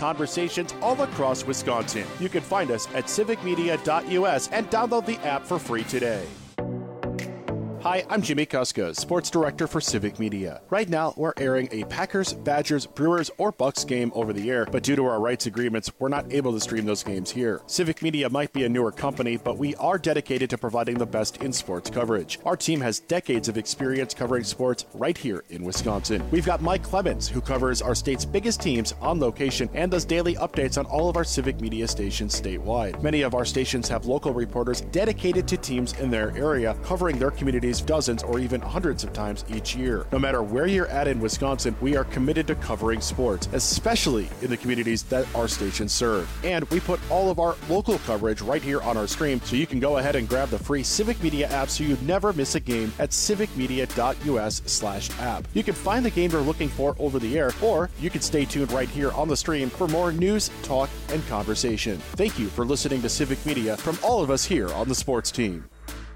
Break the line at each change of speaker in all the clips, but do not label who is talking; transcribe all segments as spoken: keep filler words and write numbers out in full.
conversations all across Wisconsin. You can find us at civic media dot U S and download the app for free today. Hi, I'm Jimmy Kuska, Sports Director for Civic Media. Right now, we're airing a Packers, Badgers, Brewers, or Bucks game over the air, but due to our rights agreements, we're not able to stream those games here. Civic Media might be a newer company, but we are dedicated to providing the best in sports coverage. Our team has decades of experience covering sports right here in Wisconsin. We've got Mike Clemens, who covers our state's biggest teams on location and does daily updates on all of our Civic Media stations statewide. Many of our stations have local reporters dedicated to teams in their area, covering their communities dozens or even hundreds of times each year. No matter where you're at in Wisconsin, we are committed to covering sports, especially in the communities that our stations serve. And we put all of our local coverage right here on our stream, so you can go ahead and grab the free Civic Media app so you never miss a game at civic media dot U S slash app. You can find the game you're looking for over the air, or you can stay tuned right here on the stream for more news, talk, and conversation. Thank you for listening to Civic Media from all of us here on the sports team.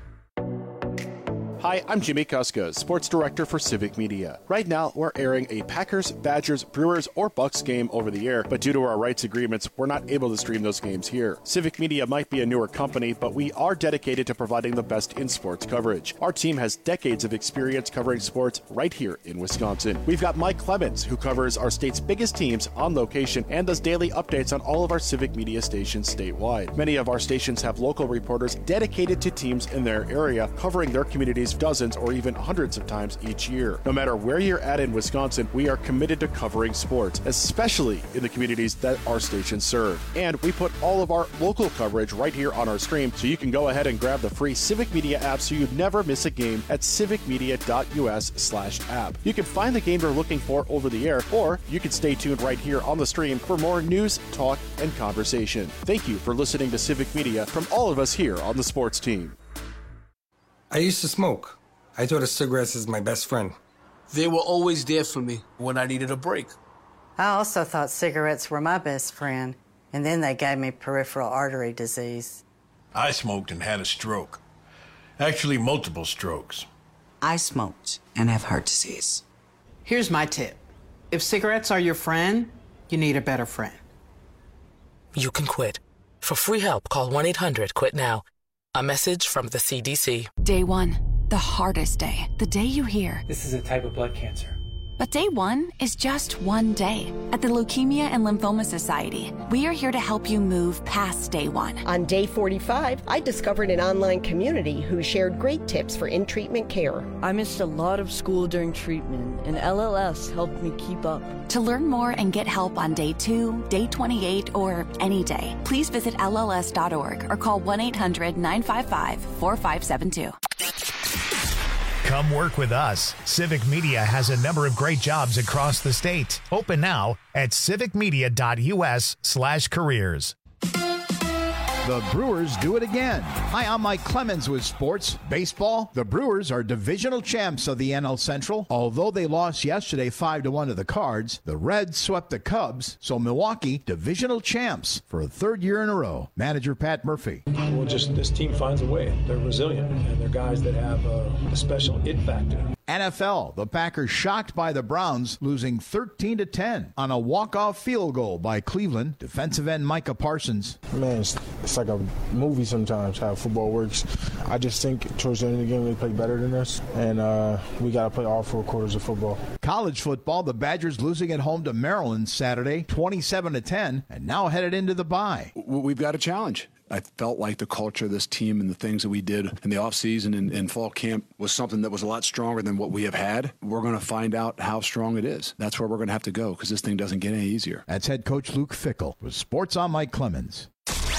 Hi, I'm Jimmy Kuska, Sports Director for Civic Media. Right now, we're airing a Packers, Badgers, Brewers, or Bucks game over the air, but due to our rights agreements, we're not able to stream those games here. Civic Media might be a newer company, but we are dedicated to providing the best in sports coverage. Our team has decades of experience covering sports right here in Wisconsin. We've got Mike Clemens, who covers our state's biggest teams on location and does daily updates on all of our Civic Media stations statewide. Many of our stations have local reporters dedicated to teams in their area, covering their communities dozens or even hundreds of times each year. No matter where you're at in Wisconsin, we are committed to covering sports, especially in the communities that our stations serve. And we put all of our local coverage right here on our stream, so you can go ahead and grab the free Civic Media app so you never miss a game at civic media dot U S slash app. You can find the game you're looking for over the air, or you can stay tuned right here on the stream for more news, talk, and conversation. Thank you for listening to Civic Media from all of us here on the sports team.
I used to smoke. I thought of cigarettes as my best friend.
They were always there for me when I needed a break.
I also thought cigarettes were my best friend, and then they gave me peripheral artery disease.
I smoked and had a stroke. Actually, multiple strokes.
I smoked and have heart disease.
Here's my tip. If cigarettes are your friend, you need a better friend.
You can quit. For free help, call one eight hundred quit now. A message from the C D C.
Day one, the hardest day. The day you hear,
this is a type of blood cancer.
But day one is just one day. At the Leukemia and Lymphoma Society, we are here to help you move past day one.
On day forty-five, I discovered an online community who shared great tips for in-treatment care.
I missed a lot of school during treatment, and L L S helped me keep up.
To learn more and get help on day two, day twenty-eight, or any day, please visit L L S dot org or call one eight hundred nine five five four five seven two.
Come work with us. Civic Media has a number of great jobs across the state. Open now at civic media dot U S slash careers.
The Brewers do it again. Hi, I'm Mike Clemens with Sports Baseball. The Brewers are divisional champs of the N L Central. Although they lost yesterday five to one to the Cards, the Reds swept the Cubs, so Milwaukee divisional champs for a third year in a row. Manager Pat Murphy.
Well, just this team finds a way. They're resilient, and they're guys that have a, a special it factor.
N F L, the Packers shocked by the Browns, losing thirteen to ten on a walk-off field goal by Cleveland. Defensive end Micah Parsons.
Man, it's, it's like a movie sometimes how football works. I just think towards the end of the game they play better than us, and uh, we got to play all four quarters of football.
College football, the Badgers losing at home to Maryland Saturday, twenty-seven to ten, and now headed into the bye.
We've got a challenge. I felt like the culture of this team and the things that we did in the offseason and in fall camp was something that was a lot stronger than what we have had. We're going to find out how strong it is. That's where we're going to have to go because this thing doesn't get any easier.
That's head coach Luke Fickell. With Sports on Mike Clemens.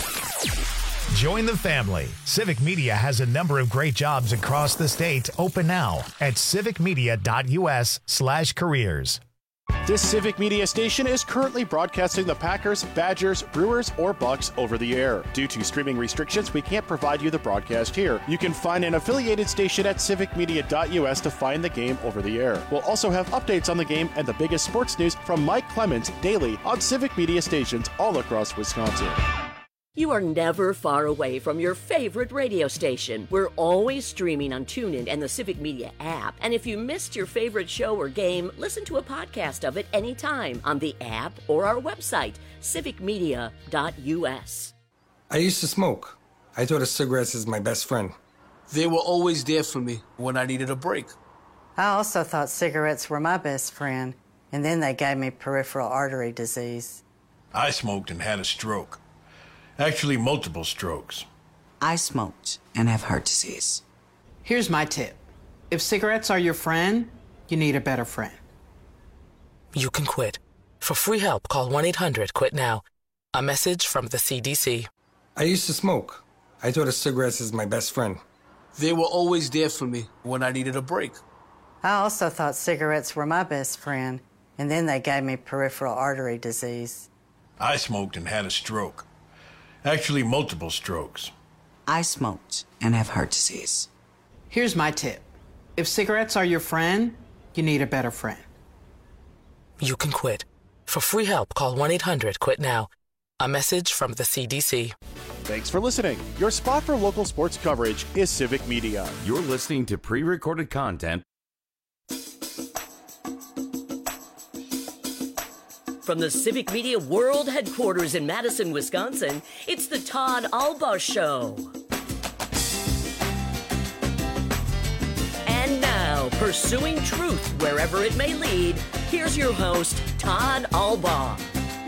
Join the family. Civic Media has a number of great jobs across the state. Open now at civic media dot U S slash careers.
This Civic Media station is currently broadcasting the Packers, Badgers, Brewers, or Bucks over the air. Due to streaming restrictions, we can't provide you the broadcast here. You can find an affiliated station at civic media dot U S to find the game over the air. We'll also have updates on the game and the biggest sports news from Mike Clemens daily on Civic Media stations all across Wisconsin.
You are never far away from your favorite radio station. We're always streaming on TuneIn and the Civic Media app. And if you missed your favorite show or game, listen to a podcast of it anytime on the app or our website, civic media dot u s.
I used to smoke. I thought of cigarettes as my best friend.
They were always there for me when I needed a break.
I also thought cigarettes were my best friend, and then they gave me peripheral artery disease.
I smoked and had a stroke. Actually, multiple strokes.
I smoked and have heart disease.
Here's my tip. If cigarettes are your friend, you need a better friend.
You can quit. For free help, call one eight hundred quit now. A message from the C D C.
I used to smoke. I thought of cigarettes as my best friend.
They were always there for me when I needed a break.
I also thought cigarettes were my best friend, and then they gave me peripheral artery disease.
I smoked and had a stroke. Actually, multiple strokes.
I smoked and have heart disease.
Here's my tip. If cigarettes are your friend, you need a better friend.
You can quit. For free help, call one eight hundred quit now. A message from the C D C.
Thanks for listening. Your spot for local sports coverage is Civic Media.
You're listening to pre-recorded content.
From the Civic Media World Headquarters in Madison, Wisconsin, it's the Todd Albaugh Show. And now, pursuing truth wherever it may lead, here's your host, Todd Albaugh.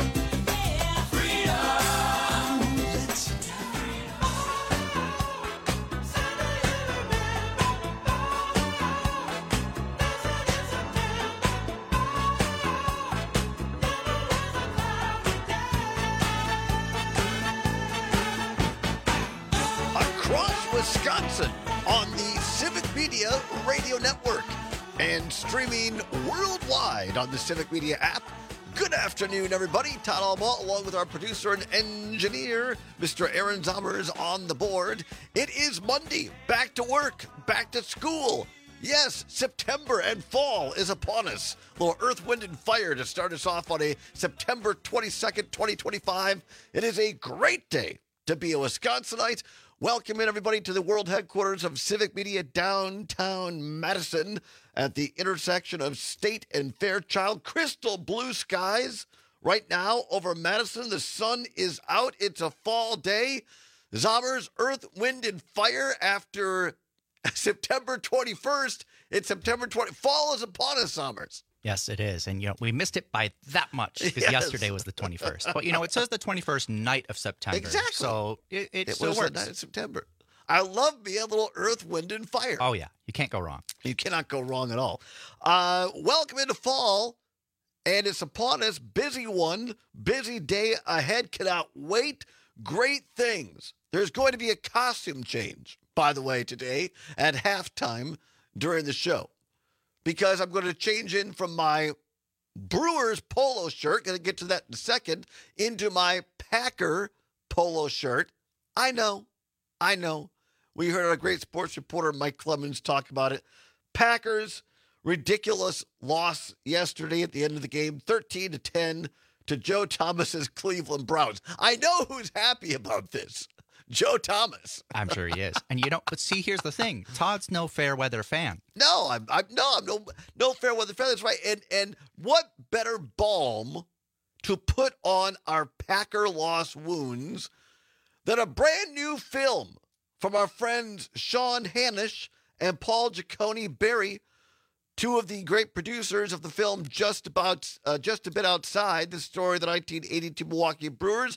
Wisconsin on the Civic Media Radio Network and streaming worldwide on the Civic Media app. Good afternoon, everybody. Todd Albaugh, along with our producer and engineer, Mister Aaron Zommers, on the board. It is Monday. Back to work. Back to school. Yes, September and fall is upon us. A little Earth, Wind, and Fire to start us off on a September twenty-second, twenty twenty-five. It is a great day to be a Wisconsinite. Welcome in, everybody, to the world headquarters of Civic Media downtown Madison at the intersection of State and Fairchild. Crystal blue skies right now over Madison. The sun is out. It's a fall day. Zommers, Earth, Wind, and Fire after September twenty-first. It's September twentieth. Fall is upon us, Zommers.
Yes, it is. And, you know, we missed it by that much because yes. yesterday was the twenty-first. But, you know, it says the twenty-first night of September.
Exactly.
So it, it,
it
still
was
works.
the night of September. I love me a little Earth, Wind, and Fire.
Oh, yeah. You can't go wrong.
You cannot go wrong at all. Uh, welcome into fall. And it's upon us. Busy one. Busy day ahead. Cannot wait. Great things. There's going to be a costume change, by the way, today at halftime during the show. Because I'm going to change in from my Brewers polo shirt, going to get to that in a second, into my Packer polo shirt. I know, I know. We heard our great sports reporter Mike Clemens talk about it. Packers, ridiculous loss yesterday at the end of the game, thirteen to ten to Joe Thomas's Cleveland Browns. I know who's happy about this. Joe Thomas.
I'm sure he is. And you don't, but see, here's the thing. Todd's no fair weather fan.
No, I'm, I'm no, I'm no, no fair weather fan. That's right. And, and what better balm to put on our Packer loss wounds than a brand new film from our friends Sean Hanish and Paul Giacone Berry, two of the great producers of the film Just About, uh, Just a Bit Outside, the story of the nineteen eighty-two Milwaukee Brewers.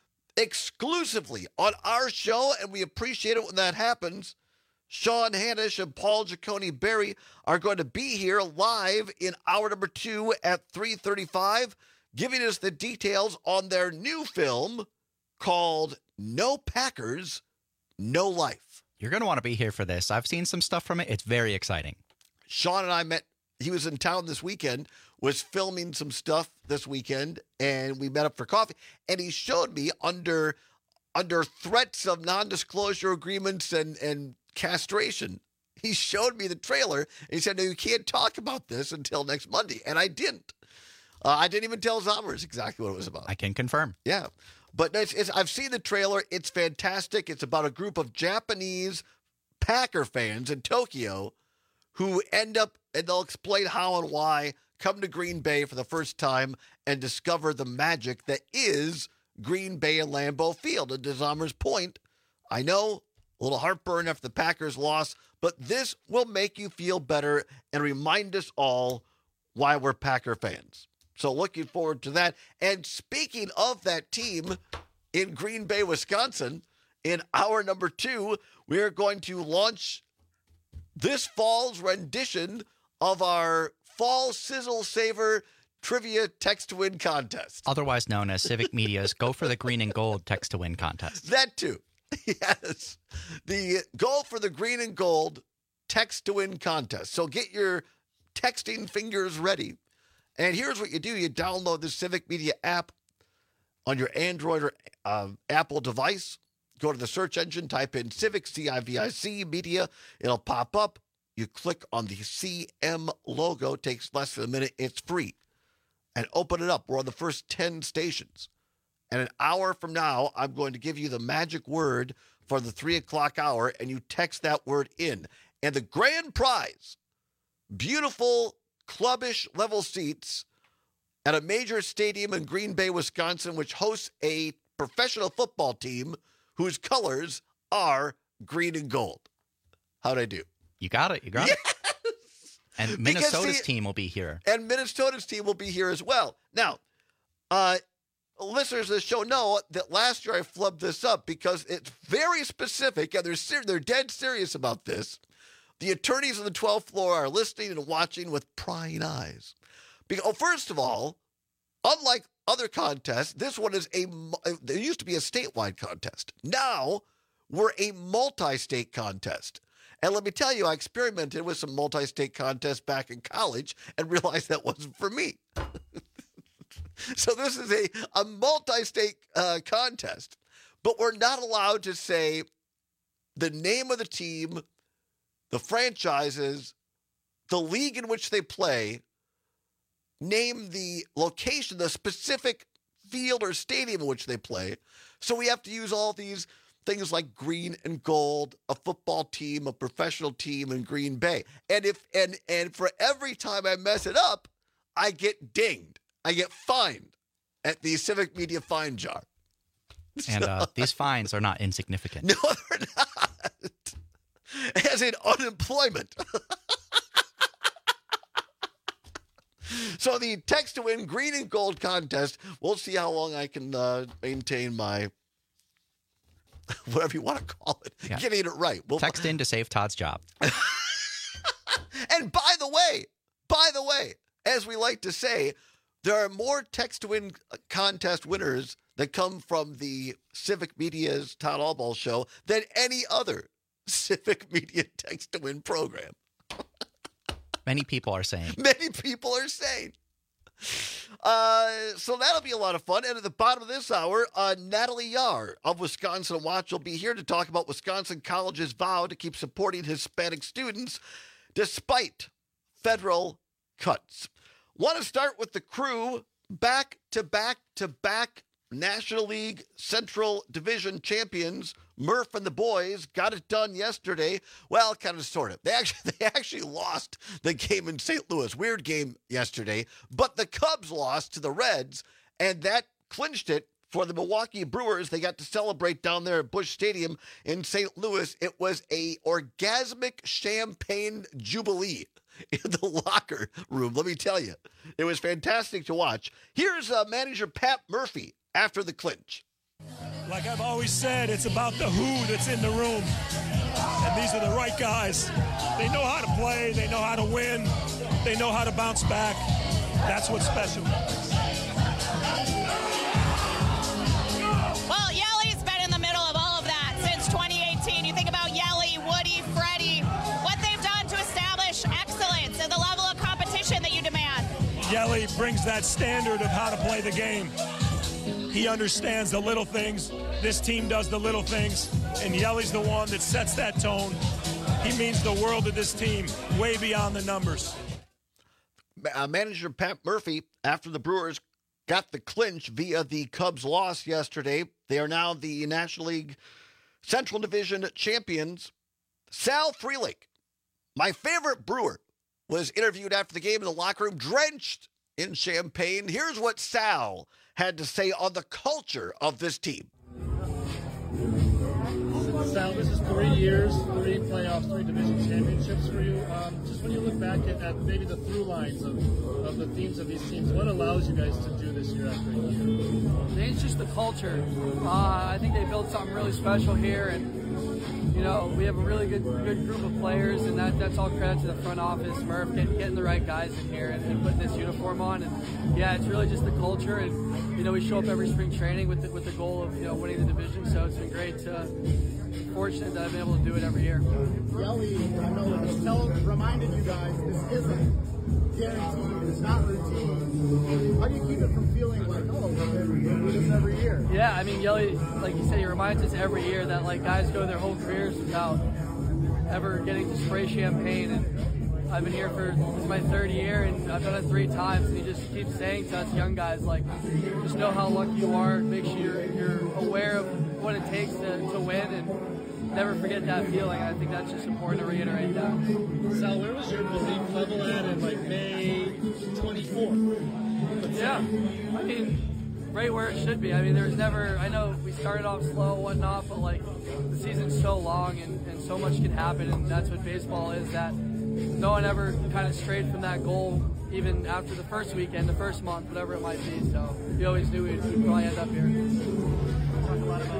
Exclusively on our show, and we appreciate it when that happens. Sean Hanish and Paul Giacone Berry are going to be here live in hour number two at three thirty-five, giving us the details on their new film called No Packers, No Life.
You're going to want to be here for this. I've seen some stuff from it. It's very exciting.
Sean and I met, he was in town this weekend, was filming some stuff this weekend, and we met up for coffee, and he showed me under under threats of non-disclosure agreements and, and castration, he showed me the trailer, and he said, no, you can't talk about this until next Monday, and I didn't. Uh, I didn't even tell Zommers exactly what it was about.
I can confirm.
Yeah. But it's, it's, I've seen the trailer. It's fantastic. It's about a group of Japanese Packer fans in Tokyo who end up, and they'll explain how and why, come to Green Bay for the first time and discover the magic that is Green Bay and Lambeau Field. And to Zomer's point, I know, a little heartburn after the Packers loss, but this will make you feel better and remind us all why we're Packer fans. So looking forward to that. And speaking of that team in Green Bay, Wisconsin, in hour number two, we're going to launch this fall's rendition of our Fall Sizzle Saver Trivia Text to Win contest.
Otherwise known as Civic Media's Go for the Green and Gold Text to Win contest.
That too. Yes. The Go for the Green and Gold Text to Win contest. So get your texting fingers ready. And here's what you do. You download the Civic Media app on your Android or uh, Apple device. Go to the search engine, type in Civic, C I V I C, Media. It'll pop up. You click on the C M logo. It takes less than a minute. It's free. And open it up. We're on the first ten stations. And an hour from now, I'm going to give you the magic word for the three o'clock hour, and you text that word in. And the grand prize, beautiful clubbish level seats at a major stadium in Green Bay, Wisconsin, which hosts a professional football team whose colors are green and gold. How'd I do?
You got it. You got
yes!
it. And Minnesota's team will be here.
And Minnesota's team will be here as well. Now, uh, listeners of the show know that last year I flubbed this up because it's very specific, and they're ser- they're dead serious about this. The attorneys on the twelfth floor are listening and watching with prying eyes. Because, oh, first of all, unlike other contests, this one is a, there used to be a statewide contest. Now, we're a multi-state contest. And let me tell you, I experimented with some multi-state contests back in college and realized that wasn't for me. So this is a, a multi-state uh, contest. But we're not allowed to say the name of the team, the franchises, the league in which they play, name the location, the specific field or stadium in which they play. So we have to use all these things like green and gold, a football team, a professional team in Green Bay. And if and and for every time I mess it up, I get dinged. I get fined at the Civic Media fine jar.
And uh, these fines are not insignificant.
No, they're not. As in unemployment. So the text to win green and gold contest, we'll see how long I can uh, maintain my, whatever you want to call it,
Yeah.
getting it right. We'll
Text in to save Todd's job.
And by the way, by the way, as we like to say, there are more text to win contest winners that come from the Civic Media's Todd Allball show than any other Civic Media text to win program.
Many people are saying.
Many people are saying. Uh, so that'll be a lot of fun. And at the bottom of this hour, uh, Natalie Yar of Wisconsin Watch will be here to talk about Wisconsin College's vow to keep supporting Hispanic students despite federal cuts. Want to start with the crew, back to back to back National League Central Division champions. Murph and the boys got it done yesterday. Well, kind of, sort of. They actually, they actually lost the game in Saint Louis. Weird game yesterday. But the Cubs lost to the Reds, and that clinched it for the Milwaukee Brewers. They got to celebrate down there at Busch Stadium in Saint Louis. It was a orgasmic champagne jubilee in the locker room. Let me tell you, it was fantastic to watch. Here's uh, manager Pat Murphy after the clinch.
Like I've always said, it's about the who that's in the room. And these are the right guys. They know how to play. They know how to win. They know how to bounce back. That's what's special.
Well, Yelly's been in the middle of all of that since twenty eighteen. You think about Yelly, Woody, Freddie, what they've done to establish excellence and the level of competition that you demand.
Yelly brings that standard of how to play the game. He understands the little things. This team does the little things. And Yelly's the one that sets that tone. He means the world to this team, way beyond the numbers.
Uh, manager Pat Murphy, after the Brewers got the clinch via the Cubs' loss yesterday. They are now the National League Central Division champions. Sal Frelick, my favorite Brewer, was interviewed after the game in the locker room, drenched in champagne. Here's what Sal had to say on the culture of this team.
Sal, this is three years, three playoffs, three division championships for you. Um, just when you look back at, at maybe the through lines of, of the themes of these teams, what allows you guys to do this year after year?
I think it's just the culture. Uh, I think they built something really special here, and you know we have a really good good group of players, and that, that's all credit to the front office, Murph, getting, getting the right guys in here and, and putting this uniform on. And yeah, it's really just the culture, and you know we show up every spring training with the, with the goal of you know winning the division. So it's been great to. Fortunate that I've been able to do it every year.
Yelly, I know the tell reminded you guys this isn't guaranteed, it's not routine. How do you keep it from feeling like, oh, we do this every year?
Yeah, I mean, Yelly, like you said, he reminds us every year that like guys go their whole careers without ever getting to spray champagne. And I've been here for this is my third year, and I've done it three times. And he just keeps saying to us young guys, like, just know how lucky you are. Make sure you're, you're aware of what it takes to, to win, and never forget that feeling. I think that's just important to reiterate that.
Sal, where was your belief level at in like May twenty-fourth?
Yeah, I mean, right where it should be. I mean, there's never, I know we started off slow and whatnot, but like the season's so long and, and so much can happen, and that's what baseball is, that no one ever kind of strayed from that goal, even after the first weekend, the first month, whatever it might be. So we always knew we'd, we'd probably end up here.
Talk a lot about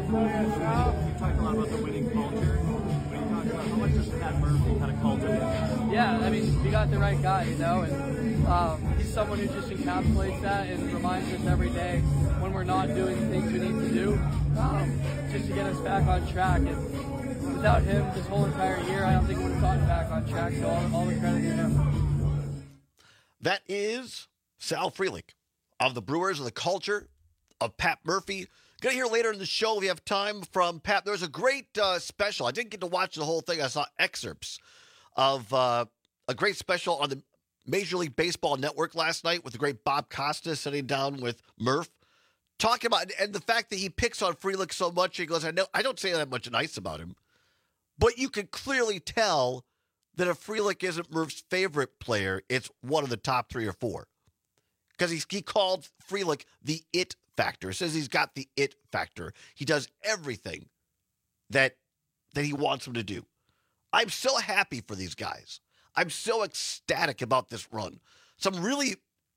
you talk a lot about the winning culture. When you talk about how much does Pat Murphy kind of cultivate?
Yeah, I mean, we got the right guy, you know, and um, he's someone who just encapsulates that and reminds us every day when we're not doing the things we need to do, um, just to get us back on track. And without him, this whole entire year, I don't think we would have gotten back on track. So all, all the credit to him.
That is Sal Frelick of the Brewers and the culture of Pat Murphy. Going to hear later in the show, we have time from Pat. There was a great uh, special. I didn't get to watch the whole thing. I saw excerpts of uh, a great special on the Major League Baseball Network last night with the great Bob Costas sitting down with Murph, talking about, and the fact that he picks on Frelick so much. He goes, I know I don't say that much nice about him, but you can clearly tell that if Frelick isn't Murph's favorite player, it's one of the top three or four. Because he, he called Frelick the it factor. Says he's got the it factor. He does everything that that he wants him to do. I'm so happy for these guys. I'm so ecstatic about this run. Some really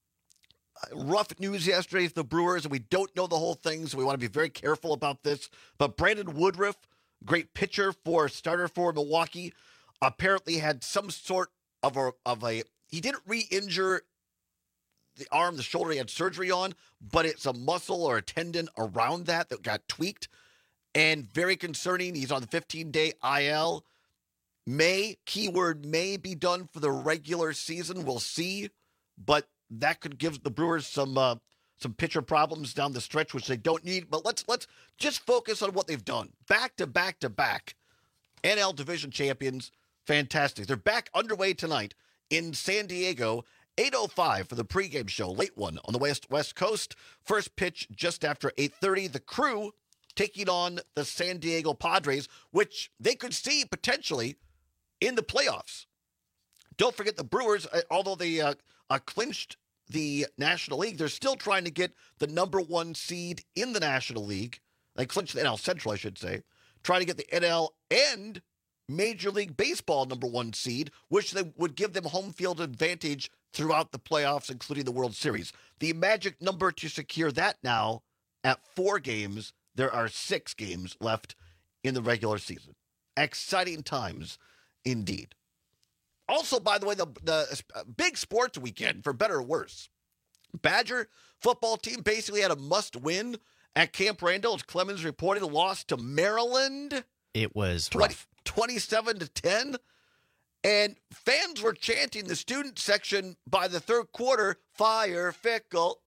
rough news yesterday for the Brewers, and we don't know the whole thing, so we want to be very careful about this. But Brandon Woodruff, great pitcher for starter for Milwaukee, apparently had some sort of a of a he didn't re-injure the arm, the shoulder he had surgery on, but it's a muscle or a tendon around that that got tweaked, and very concerning. He's on the fifteen-day I L. May, keyword may, be done for the regular season. We'll see, but that could give the Brewers some uh, some pitcher problems down the stretch, which they don't need. But let's let's just focus on what they've done. Back to back to back, N L Division champions, fantastic. They're back underway tonight in San Diego. eight oh five for the pregame show, late one on the West West Coast. First pitch just after eight thirty. The Crew taking on the San Diego Padres, which they could see potentially in the playoffs. Don't forget the Brewers, although they uh, uh, clinched the National League, they're still trying to get the number one seed in the National League. They clinched the N L Central, I should say. Trying to get the N L and Major League Baseball number one seed, which they would give them home field advantage throughout the playoffs, including the World Series. The magic number to secure that now at four games. There are six games left in the regular season. Exciting times indeed. Also, by the way, the, the big sports weekend, for better or worse. Badger football team basically had a must-win at Camp Randall, as Clemens reported, a loss to Maryland.
It was
twenty,
rough.
twenty-seven to ten. And fans were chanting the student section by the third quarter, fire, Fickle.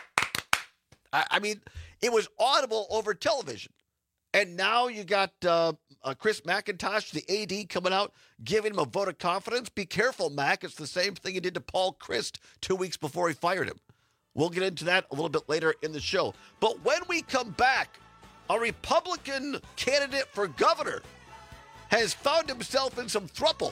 I, I mean, it was audible over television. And now you got uh, uh, Chris McIntosh, the A D, coming out, giving him a vote of confidence. Be careful, Mac. It's the same thing he did to Paul Christ two weeks before he fired him. We'll get into that a little bit later in the show. But when we come back, a Republican candidate for governor has found himself in some throuple.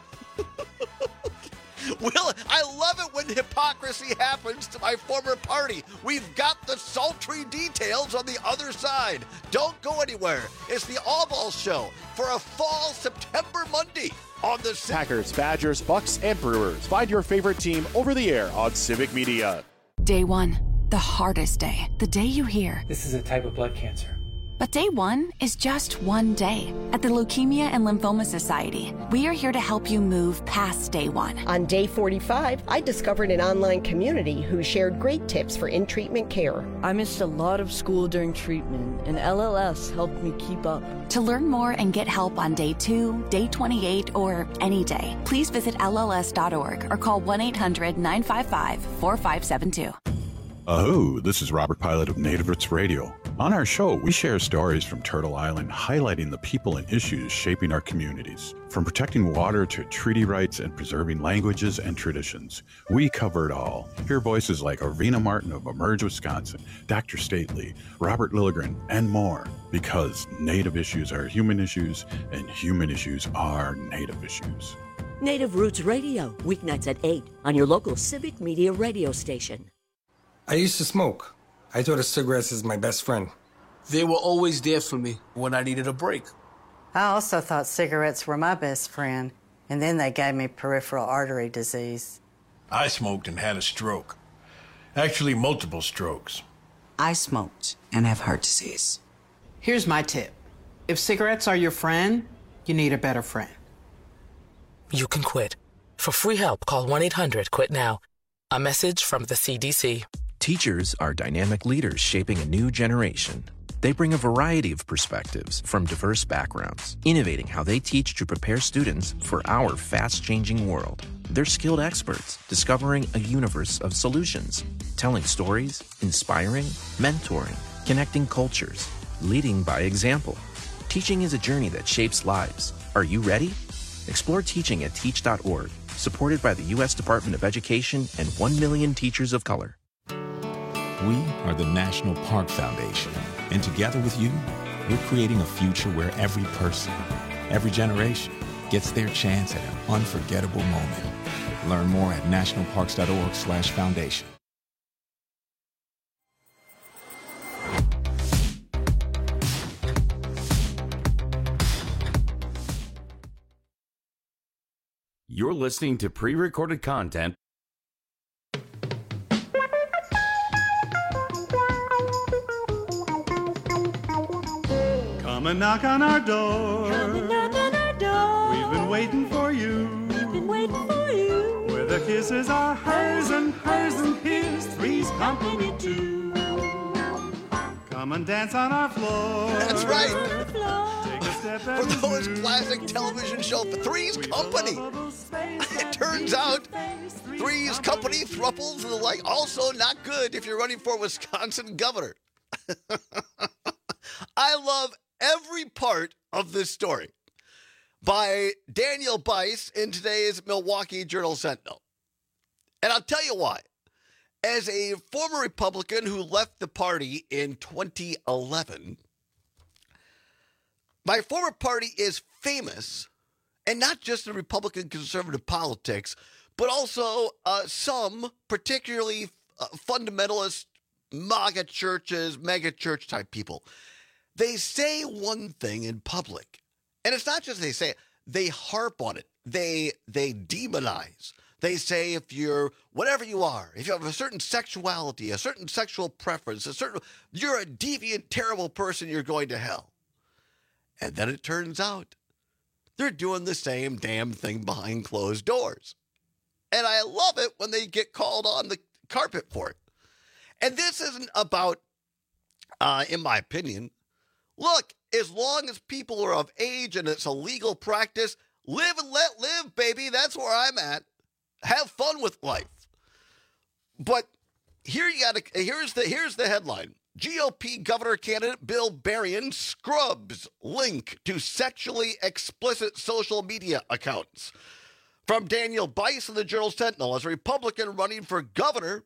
Will, I love it when hypocrisy happens to my former party. We've got the sultry details on the other side. Don't go anywhere. It's the All Ball Show for a fall September Monday on the
Packers, Badgers, Bucks, and Brewers. Find your favorite team over the air on Civic Media.
Day one, the hardest day. The day you hear,
this is a type of blood cancer.
But day one is just one day. At the Leukemia and Lymphoma Society, we are here to help you move past day one.
On day forty-five, I discovered an online community who shared great tips for in-treatment care.
I missed a lot of school during treatment, and L L S helped me keep up.
To learn more and get help on day two, day twenty-eight, or any day, please visit L L S dot org or call one eight hundred nine five five four five seven two.
Aho, this is Robert Pilot of Native Roots Radio. On our show, we share stories from Turtle Island highlighting the people and issues shaping our communities. From protecting water to treaty rights and preserving languages and traditions, we cover it all. Hear voices like Arvina Martin of Emerge, Wisconsin, Doctor Stately, Robert Lilligren, and more. Because Native issues are human issues, and human issues are Native issues.
Native Roots Radio, weeknights at eight on your local Civic Media radio station.
I used to smoke. I thought of cigarettes as my best friend.
They were always there for me when I needed a break.
I also thought cigarettes were my best friend, and then they gave me peripheral artery disease.
I smoked and had a stroke. Actually, multiple strokes.
I smoked and have heart disease.
Here's my tip. If cigarettes are your friend, you need a better friend.
You can quit. For free help, call one eight hundred quit now. A message from the C D C.
Teachers are dynamic leaders shaping a new generation. They bring a variety of perspectives from diverse backgrounds, innovating how they teach to prepare students for our fast-changing world. They're skilled experts, discovering a universe of solutions, telling stories, inspiring, mentoring, connecting cultures, leading by example. Teaching is a journey that shapes lives. Are you ready? Explore teaching at teach dot org, supported by the U S Department of Education and one million teachers of color.
We are the National Park Foundation, and together with you, we're creating a future where every person, every generation, gets their chance at an unforgettable moment. Learn more at national parks dot org slash foundation.
You're listening to pre-recorded content.
Come and knock on our door.
Come and knock on our door.
We've been waiting for you.
We've been waiting for you.
Where the kisses are hers and hers and his, three's company too. Come and dance on our floor.
That's right.
Take a step
For those classic television show, Three's Company. It turns out Three's Company, thruples, and the like, also not good if you're running for Wisconsin governor. I love every part of this story by Daniel Bice in today's Milwaukee Journal-Sentinel. And I'll tell you why. As a former Republican who left the party in twenty eleven, my former party is famous, and not just in Republican conservative politics, but also uh, some particularly uh, fundamentalist MAGA churches, mega church type people. They say one thing in public, and it's not just they say it, they harp on it. They they demonize. They say if you're whatever you are, if you have a certain sexuality, a certain sexual preference, a certain you're a deviant, terrible person, you're going to hell. And then it turns out they're doing the same damn thing behind closed doors. And I love it when they get called on the carpet for it. And this isn't about, uh, in my opinion, look, as long as people are of age and it's a legal practice, live and let live, baby. That's where I'm at. Have fun with life. But here you got to, here's the, here's the headline. G O P governor candidate Bill Berrien scrubs link to sexually explicit social media accounts. From Daniel Bice of the Journal-Sentinel, as a Republican running for governor,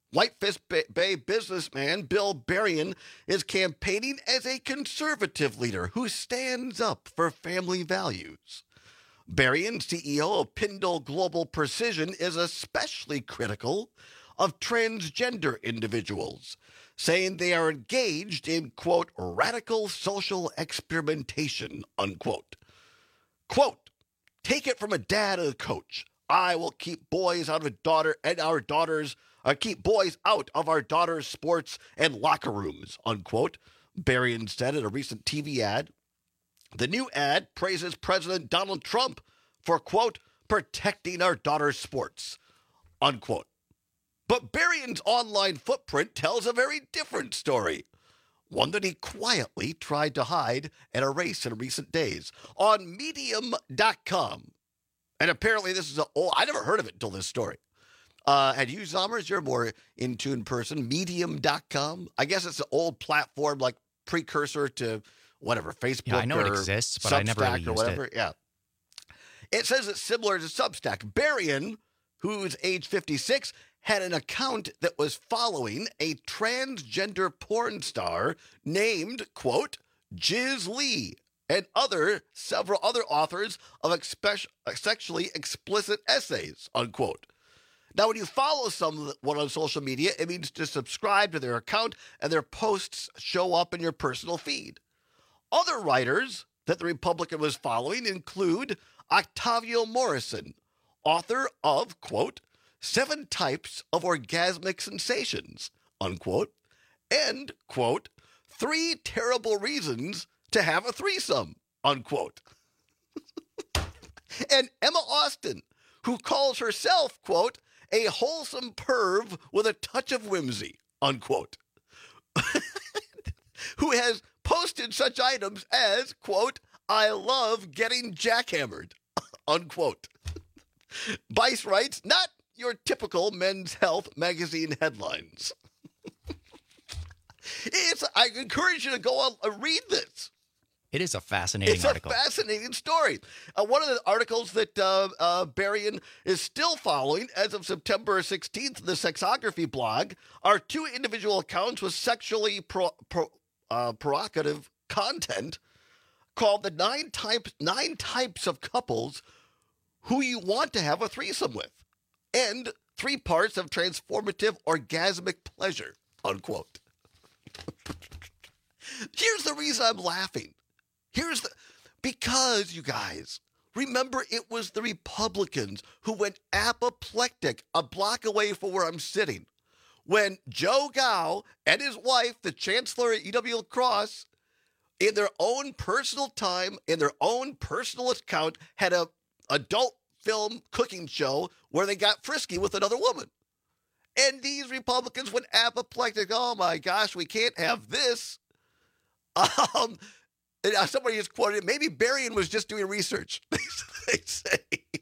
Whitefish Bay businessman Bill Berrien is campaigning as a conservative leader who stands up for family values. Berrien, C E O of Pindle Global Precision, is especially critical of transgender individuals, saying they are engaged in, quote, radical social experimentation, unquote. Quote, take it from a dad and a coach. I will keep boys out of a daughter and our daughters, uh, keep boys out of our daughters' sports and locker rooms, unquote, Berrien said in a recent T V ad. The new ad praises President Donald Trump for, quote, protecting our daughters' sports, unquote. But Berrien's online footprint tells a very different story, one that he quietly tried to hide and erase in recent days. On medium dot com, and apparently this is a old, I never heard of it until this story. Uh, and you, Zommers, you're more in tune person, medium dot com. I guess it's an old platform like precursor to whatever, Facebook
yeah, I know
or
it exists, but
Substack
I never really used
or whatever.
it.
Yeah. It says it's similar to Substack. Berrien, who's age fifty-six, had an account that was following a transgender porn star named, quote, Jiz Lee, and other several other authors of expe- sexually explicit essays, unquote. Now, when you follow someone on social media, it means to subscribe to their account and their posts show up in your personal feed. Other writers that the Republican was following include Octavio Morrison, author of, quote, Seven Types of Orgasmic Sensations, unquote, and, quote, Three Terrible Reasons to Have a Threesome, unquote. And Emma Austin, who calls herself, quote, a wholesome perv with a touch of whimsy, unquote, who has posted such items as, quote, I love getting jackhammered, unquote. Vice writes, not your typical Men's Health magazine headlines. It's, I encourage you to go on and read this.
It is a fascinating
it's
article.
It's a fascinating story. Uh, one of the articles that uh, uh, Berrien is still following as of September sixteenth, the Sexography blog, are two individual accounts with sexually pro, pro, uh, provocative content called the nine types, nine types of couples who you want to have a threesome with, and three parts of transformative orgasmic pleasure, unquote. Here's the reason I'm laughing. Here's the, because you guys, remember it was the Republicans who went apoplectic a block away from where I'm sitting when Joe Gao and his wife, the chancellor at U W La Crosse, in their own personal time, in their own personal account, had a adult film cooking show where they got frisky with another woman. And these Republicans went apoplectic. Oh my gosh, we can't have this. Um, and somebody just quoted, maybe Berrien was just doing research. They say.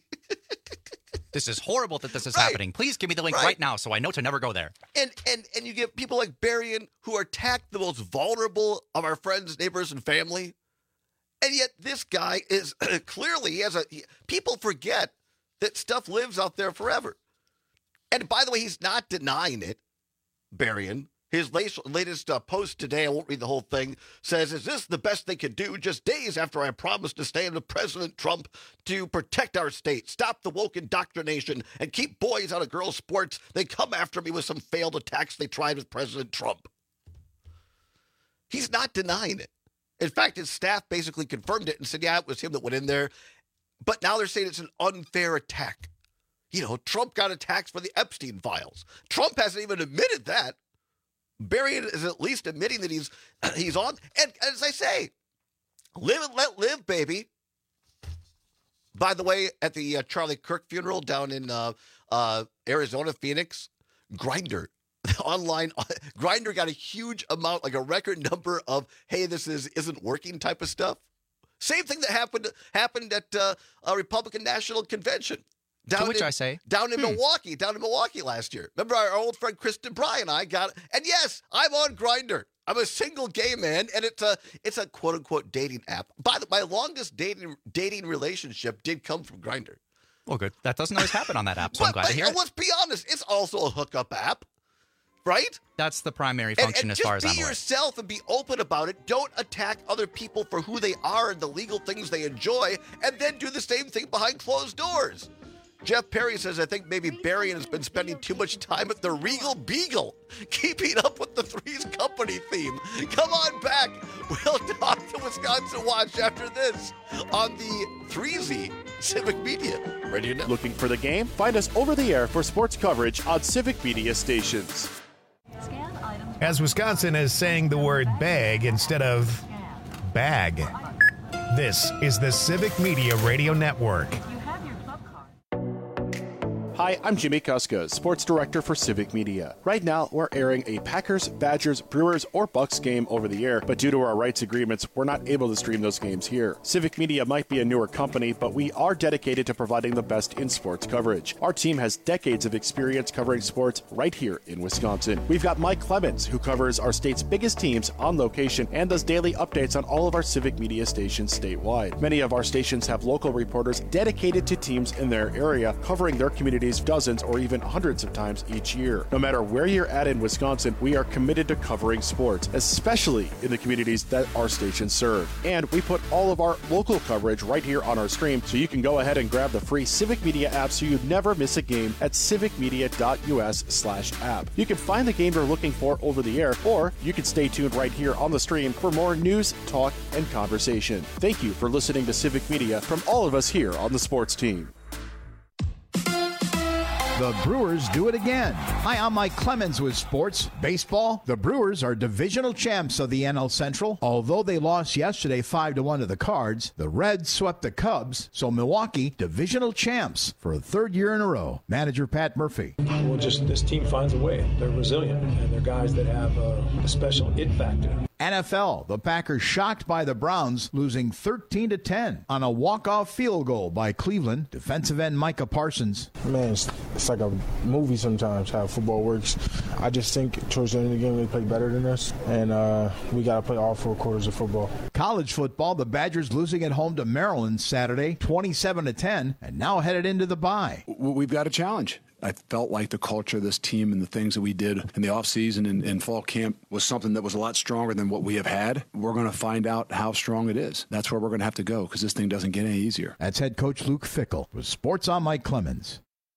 This is horrible that this is
right.
happening. Please give me the link right. right now so I know to never go there.
And and and you get people like Berrien who attack the most vulnerable of our friends, neighbors, and family. And yet this guy is clearly, he has a, he, people forget that stuff lives out there forever. And by the way, he's not denying it, Berrien. His latest uh, post today, I won't read the whole thing, says, is this the best they could do just days after I promised to stand with President Trump to protect our state, stop the woke indoctrination, and keep boys out of girls' sports? They come after me with some failed attacks they tried with President Trump. He's not denying it. In fact, his staff basically confirmed it and said, yeah, it was him that went in there. But now they're saying it's an unfair attack. You know, Trump got attacked for the Epstein files. Trump hasn't even admitted that. Berrien is at least admitting that he's he's on. And as I say, live and let live, baby. By the way, at the uh, Charlie Kirk funeral down in uh, uh, Arizona, Phoenix, Grindr, online, Grindr got a huge amount, like a record number of, hey, this is, isn't working type of stuff. Same thing that happened happened at uh, a Republican National Convention. Down
to which
in,
I say,
down in
hmm.
Milwaukee, down in Milwaukee last year. Remember our old friend Kristen Bry and I got, and yes, I'm on Grindr. I'm a single gay man, and it's a it's a quote unquote dating app. By the, my longest dating dating relationship did come from Grindr.
Well, good. That doesn't always happen on that app, so
but,
I'm glad
but,
to hear it.
Let's be honest, it's also a hookup app. right?
That's the primary
And,
function
and
as
just
far as
be
I'm aware.
yourself and be open about it. Don't attack other people for who they are and the legal things they enjoy, and then do the same thing behind closed doors. Jeff Perry says, I think maybe Berrien has been spending too much time at the Regal Beagle, keeping up with the Three's Company theme. Come on back. We'll talk to Wisconsin Watch after this on the three Z Civic Media Radio Network.
Looking for the game? Find us over the air for sports coverage on Civic Media stations.
As Wisconsin is saying the word bag instead of bag. This is the Civic Media Radio Network.
Hi, I'm Jimmy Kuska, Sports Director for Civic Media. Right now, we're airing a Packers, Badgers, Brewers, or Bucks game over the air, but due to our rights agreements, we're not able to stream those games here. Civic Media might be a newer company, but we are dedicated to providing the best in sports coverage. Our team has decades of experience covering sports right here in Wisconsin. We've got Mike Clemens, who covers our state's biggest teams on location and does daily updates on all of our Civic Media stations statewide. Many of our stations have local reporters dedicated to teams in their area, covering their communities dozens or even hundreds of times each year. No matter where you're at in Wisconsin, we are committed to covering sports, especially in the communities that our stations serve. And we put all of our local coverage right here on our stream, so you can go ahead and grab the free Civic Media app so you never miss a game at civicmedia.us slash app. You can find the game you're looking for over the air, or you can stay tuned right here on the stream for more news, talk, and conversation. Thank you for listening to Civic Media from all of us here on the sports team.
The Brewers do it again. Hi, I'm Mike Clemens with Sports Baseball. The Brewers are divisional champs of the N L Central. Although they lost yesterday five to one to the Cards, the Reds swept the Cubs, so Milwaukee divisional champs for a third year in a row. Manager Pat Murphy.
Well, just this team finds a way. They're resilient, and they're guys that have a, a special it factor.
N F L, the Packers shocked by the Browns, losing thirteen to ten on a walk-off field goal by Cleveland. Defensive end Micah Parsons.
Man, it's, it's like a movie sometimes how football works. I just think towards the end of the game they play better than us, and uh, we got to play all four quarters of football.
College football, the Badgers losing at home to Maryland Saturday, twenty-seven to ten, and now headed into the bye.
We've got a challenge. I felt like the culture of this team and the things that we did in the offseason and, and fall camp was something that was a lot stronger than what we have had. We're going to find out how strong it is. That's where we're going to have to go because this thing doesn't get any easier.
That's head coach Luke Fickell. With Sports on Mike Clemens.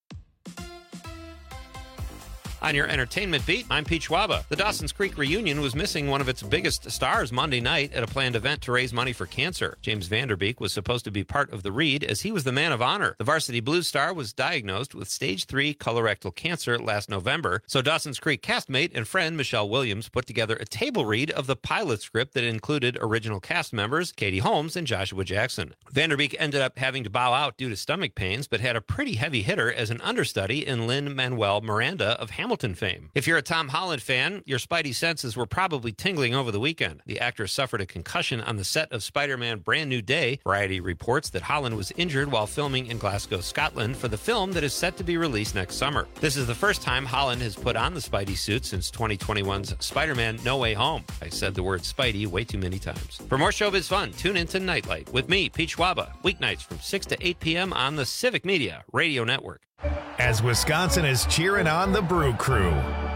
On your entertainment beat, I'm Pete Schwaba. The Dawson's Creek reunion was missing one of its biggest stars Monday night at a planned event to raise money for cancer. James Vanderbeek was supposed to be part of the read as he was the man of honor. The Varsity Blues star was diagnosed with stage three colorectal cancer last November, so Dawson's Creek castmate and friend Michelle Williams put together a table read of the pilot script that included original cast members Katie Holmes and Joshua Jackson. Vanderbeek ended up having to bow out due to stomach pains, but had a pretty heavy hitter as an understudy in Lin-Manuel Miranda of Hamilton fame. If you're a Tom Holland fan, your spidey senses were probably tingling over the weekend. The actor suffered a concussion on the set of Spider-Man Brand New Day. Variety reports that Holland was injured while filming in Glasgow, Scotland for the film that is set to be released next summer. This is the first time Holland has put on the Spidey suit since twenty twenty-one's Spider-Man No Way Home. I said the word Spidey way too many times. For more showbiz fun, tune into Nightlight with me, Pete Schwaba, weeknights from six to eight p.m. on the Civic Media Radio Network.
As Wisconsin is cheering on the Brew Crew.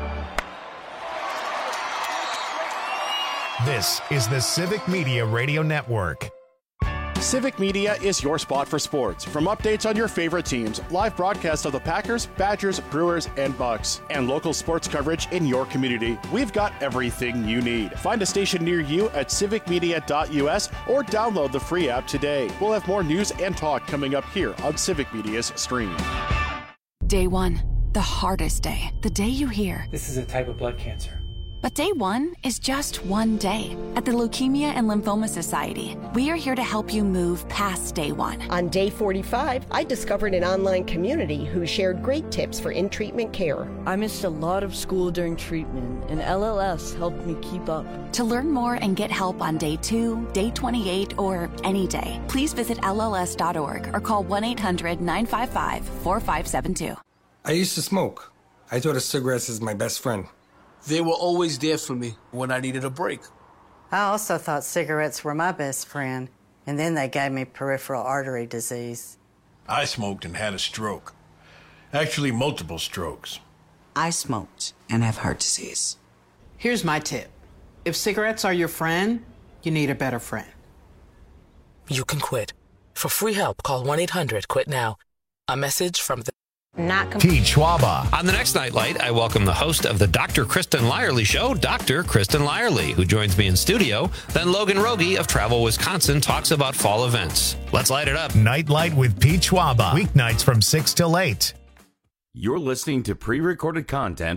This is the Civic Media Radio Network.
Civic Media is your spot for sports. From updates on your favorite teams, live broadcasts of the Packers, Badgers, Brewers, and Bucks, and local sports coverage in your community, we've got everything you need. Find a station near you at civic media dot u s or download the free app today. We'll have more news and talk coming up here on Civic Media's stream.
Day one, the hardest day. The day you hear,
this is a type of blood cancer.
But day one is just one day. At the Leukemia and Lymphoma Society, we are here to help you move past day one.
On day forty-five, I discovered an online community who shared great tips for in-treatment care.
I missed a lot of school during treatment, and L L S helped me keep up.
To learn more and get help on day two, day twenty-eight, or any day, please visit L L S dot org or call one eight hundred nine five five four five seven two.
I used to smoke. I thought a cigarette is my best friend.
They were always there for me when I needed a break.
I also thought cigarettes were my best friend, and then they gave me peripheral artery disease.
I smoked and had a stroke. Actually, multiple strokes.
I smoked and have heart disease.
Here's my tip. If cigarettes are your friend, you need a better friend.
You can quit. For free help, call one eight hundred quit now. A message from the...
Not
Pete Schwaba.
On the next Nightlight, I welcome the host of the Doctor Kristen Lyerly Show, Doctor Kristen Lyerly, who joins me in studio. Then Logan Rogie of Travel Wisconsin talks about fall events. Let's light it up.
Nightlight with Pete Schwaba. Weeknights from six till eight.
You're listening to pre-recorded content.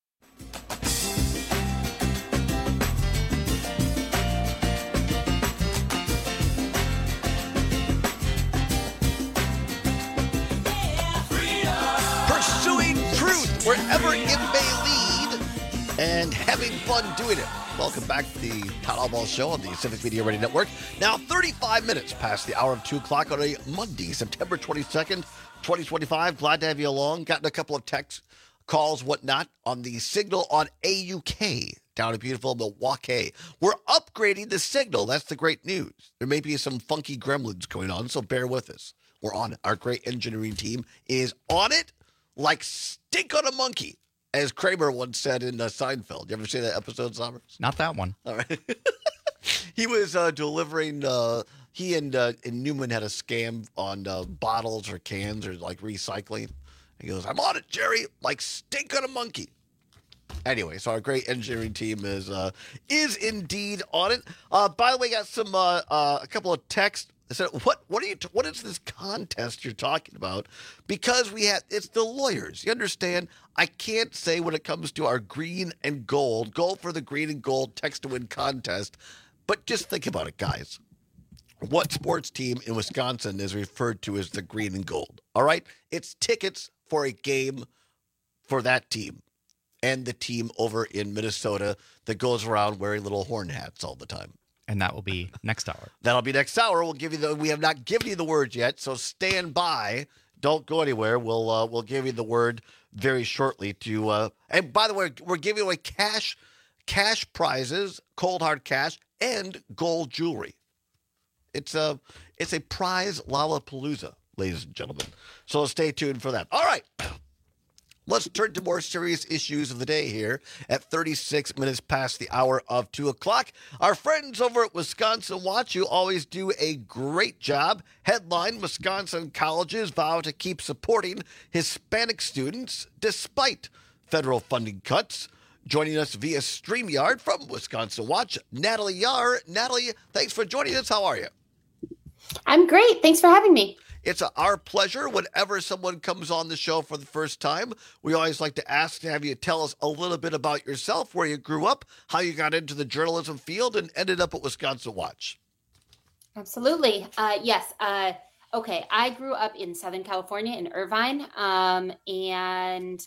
Wherever it may lead, and having fun doing it. Welcome back to the Todd All Ball Show on the Civic Media Radio Network. Now, thirty-five minutes past the hour of two o'clock on a Monday, September twenty-second, twenty twenty-five. Glad to have you along. Gotten a couple of text calls, whatnot, on the signal on A U K down in beautiful Milwaukee. We're upgrading the signal. That's the great news. There may be some funky gremlins going on, so bear with us. We're on it. Our great engineering team is on it. Like stink on a monkey, as Kramer once said in uh, Seinfeld. You ever see that episode, Sommers?
Not that one.
All right. He was uh, delivering, uh, he and, uh, and Newman had a scam on uh, bottles or cans or like recycling. He goes, I'm on it, Jerry, like stink on a monkey. Anyway, so our great engineering team is uh, is indeed on it. Uh, by the way, got some uh, uh, a couple of texts. I said, what what are you t- what is this contest you're talking about? Because we have it's the lawyers. You understand? I can't say when it comes to our green and gold, gold for the green and gold text to win contest. But just think about it, guys. What sports team in Wisconsin is referred to as the green and gold? All right? It's tickets for a game for that team and the team over in Minnesota that goes around wearing little horn hats all the time.
And that will be next hour.
That'll be next hour. We'll give you the. We have not given you the word yet, so stand by. Don't go anywhere. We'll uh, we'll give you the word very shortly. To uh, and by the way, we're giving away cash, cash prizes, cold hard cash, and gold jewelry. It's a it's a prize Lollapalooza, ladies and gentlemen. So stay tuned for that. All right. Let's turn to more serious issues of the day here at thirty-six minutes past the hour of two o'clock. Our friends over at Wisconsin Watch, you always do a great job. Headline, Wisconsin colleges vow to keep supporting Hispanic students despite federal funding cuts. Joining us via StreamYard from Wisconsin Watch, Natalie Yar. Natalie, thanks for joining us. How are you?
I'm great. Thanks for having me.
It's a, our pleasure. Whenever someone comes on the show for the first time, we always like to ask to have you tell us a little bit about yourself, where you grew up, how you got into the journalism field, and ended up at Wisconsin Watch.
Absolutely. Uh, yes. Uh, okay. I grew up in Southern California in Irvine, um, and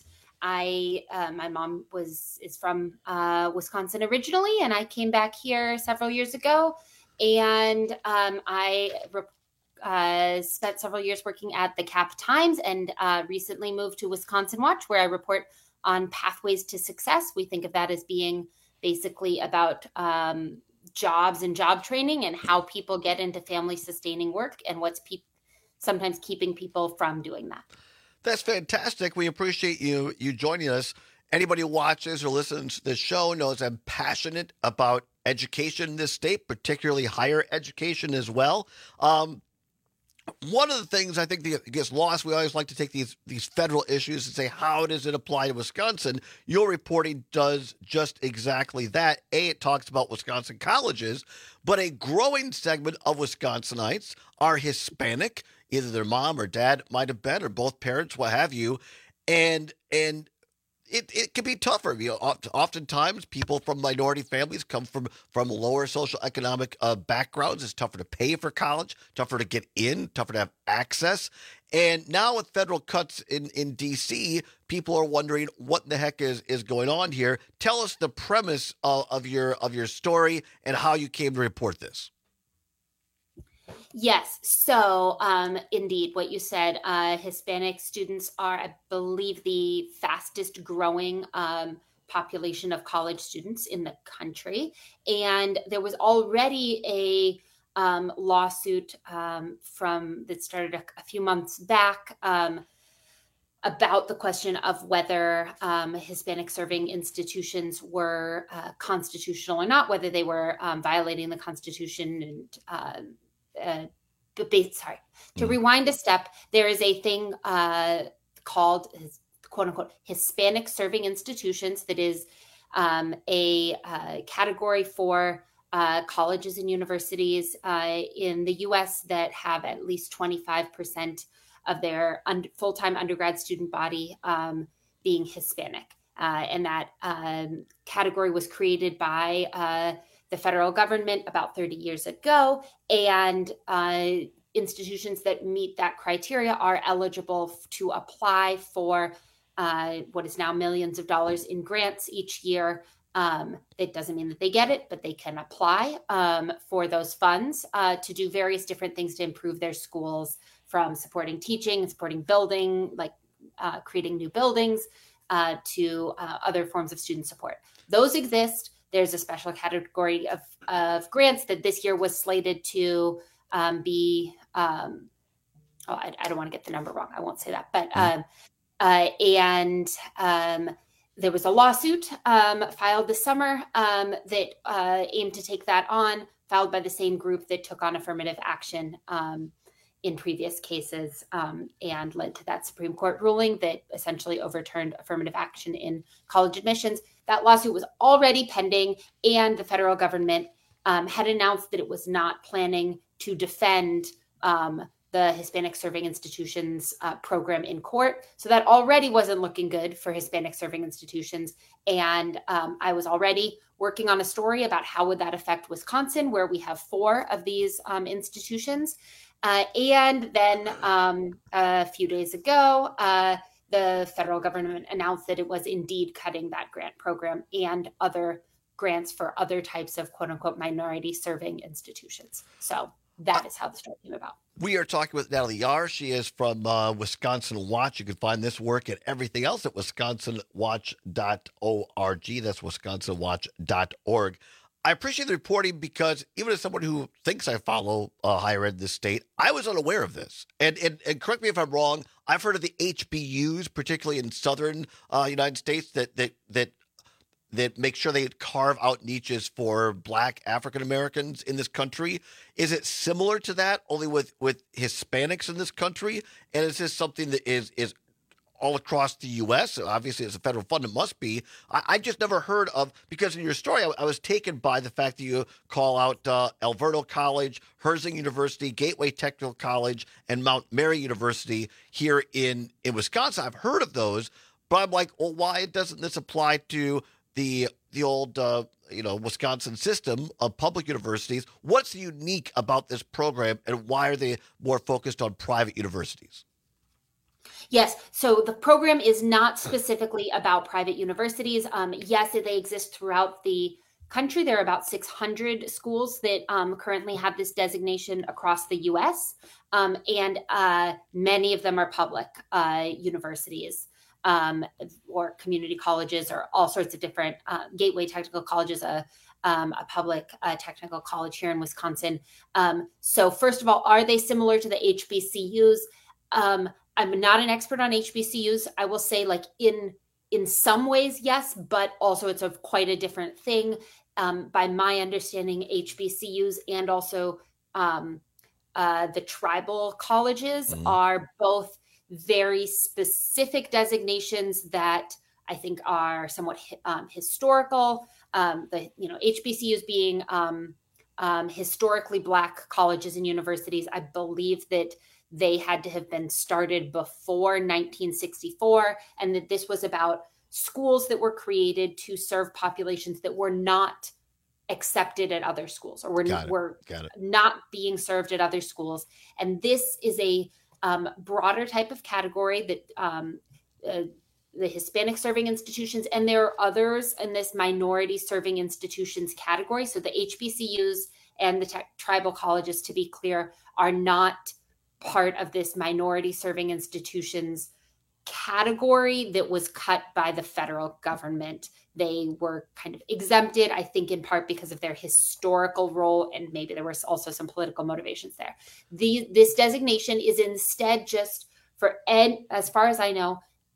I uh, my mom was is from uh, Wisconsin originally, and I came back here several years ago, and um, I. Re- Uh, spent several years working at the Cap Times and uh, recently moved to Wisconsin Watch, where I report on pathways to success. We think of that as being basically about um, jobs and job training and how people get into family sustaining work and what's pe- sometimes keeping people from doing that.
That's fantastic. We appreciate you you joining us. Anybody who watches or listens to this show knows I'm passionate about education in this state, particularly higher education as well. Um, One of the things I think that gets lost, we always like to take these these federal issues and say, how does it apply to Wisconsin? Your reporting does just exactly that. A, it talks about Wisconsin colleges, but a growing segment of Wisconsinites are Hispanic. Either their mom or dad might have been, or both parents, what have you. And and It it can be tougher. You know, oftentimes people from minority families come from, from lower social economic uh, backgrounds. It's tougher to pay for college, tougher to get in, tougher to have access. And now with federal cuts in, in D C, people are wondering what the heck is, is going on here. Tell us the premise of, of your of your story and how you came to report this.
Yes. So um, indeed, what you said, uh, Hispanic students are, I believe, the fastest growing um, population of college students in the country. And there was already a um, lawsuit um, from that started a, a few months back um, about the question of whether um, Hispanic serving institutions were uh, constitutional or not, whether they were um, violating the Constitution. And uh, uh, but they, sorry, to mm. rewind a step, there is a thing uh, called quote unquote Hispanic serving institutions that is um, a uh, category for uh, colleges and universities uh, in the U S that have at least twenty-five percent of their un- full-time undergrad student body um, being Hispanic. Uh, and that um, category was created by uh, the federal government about thirty years ago. And uh, institutions that meet that criteria are eligible f- to apply for uh, what is now millions of dollars in grants each year. Um, it doesn't mean that they get it, but they can apply um, for those funds uh, to do various different things to improve their schools, from supporting teaching, supporting building, like uh, creating new buildings, uh, to uh, other forms of student support. Those exist. There's a special category of, of grants that this year was slated to um, be, um, oh, I, I don't want to get the number wrong. I won't say that. But, um, uh, and um, there was a lawsuit um, filed this summer um, that uh, aimed to take that on, filed by the same group that took on affirmative action um, in previous cases um, and led to that Supreme Court ruling that essentially overturned affirmative action in college admissions. That lawsuit was already pending, and the federal government um, had announced that it was not planning to defend um, the Hispanic Serving Institutions uh, program in court. So that already wasn't looking good for Hispanic serving institutions. And um, I was already working on a story about how would that affect Wisconsin, where we have four of these um, institutions. Uh, and then um, a few days ago, uh, the federal government announced that it was indeed cutting that grant program and other grants for other types of quote unquote minority serving institutions. So that is how the story came about.
We are talking with Natalie Yahr. She is from uh, Wisconsin Watch. You can find this work and everything else at wisconsin watch dot org. That's wisconsin watch dot org. I appreciate the reporting because even as someone who thinks I follow uh, higher ed in this state, I was unaware of this. And, and and correct me if I'm wrong, I've heard of the H B Us, particularly in southern uh, United States, that that that that make sure they carve out niches for Black African Americans in this country. Is it similar to that, only with, with Hispanics in this country? And is this something that is is all across the U S? Obviously, as a federal fund, it must be. I, I just never heard of, because in your story, I, I was taken by the fact that you call out uh, Alverno College, Herzing University, Gateway Technical College, and Mount Mary University here in, in Wisconsin. I've heard of those, but I'm like, well, why doesn't this apply to the the old uh, you know Wisconsin system of public universities? What's unique about this program, and why are they more focused on private universities?
Yes. So the program is not specifically about private universities. Um, yes, they exist throughout the country. There are about six hundred schools that um, currently have this designation across the U S, um, and uh, many of them are public uh, universities um, or community colleges, or all sorts of different. Uh, Gateway Technical College is a Um, a public uh, technical college here in Wisconsin. Um, so first of all, are they similar to the H B C Us? Um, I'm not an expert on H B C Us. I will say, like, in in some ways, yes, but also it's a quite a different thing. Um, by my understanding, H B C Us and also um, uh, the tribal colleges mm. are both very specific designations that I think are somewhat um, historical. Um, the you know H B C Us being um, um, historically Black colleges and universities. I believe that they had to have been started before nineteen sixty-four, and that this was about schools that were created to serve populations that were not accepted at other schools, or were,
Got it.
were
Got it.
not being served at other schools. And this is a um, broader type of category that um, uh, the Hispanic serving institutions, and there are others in this minority serving institutions category. So the H B C Us and the tech, tribal colleges, to be clear, are not part of this minority serving institutions category that was cut by the federal government. They were kind of exempted, I think, in part because of their historical role, and maybe there was also some political motivations there. The, this designation is instead just for, ed, as far as I know,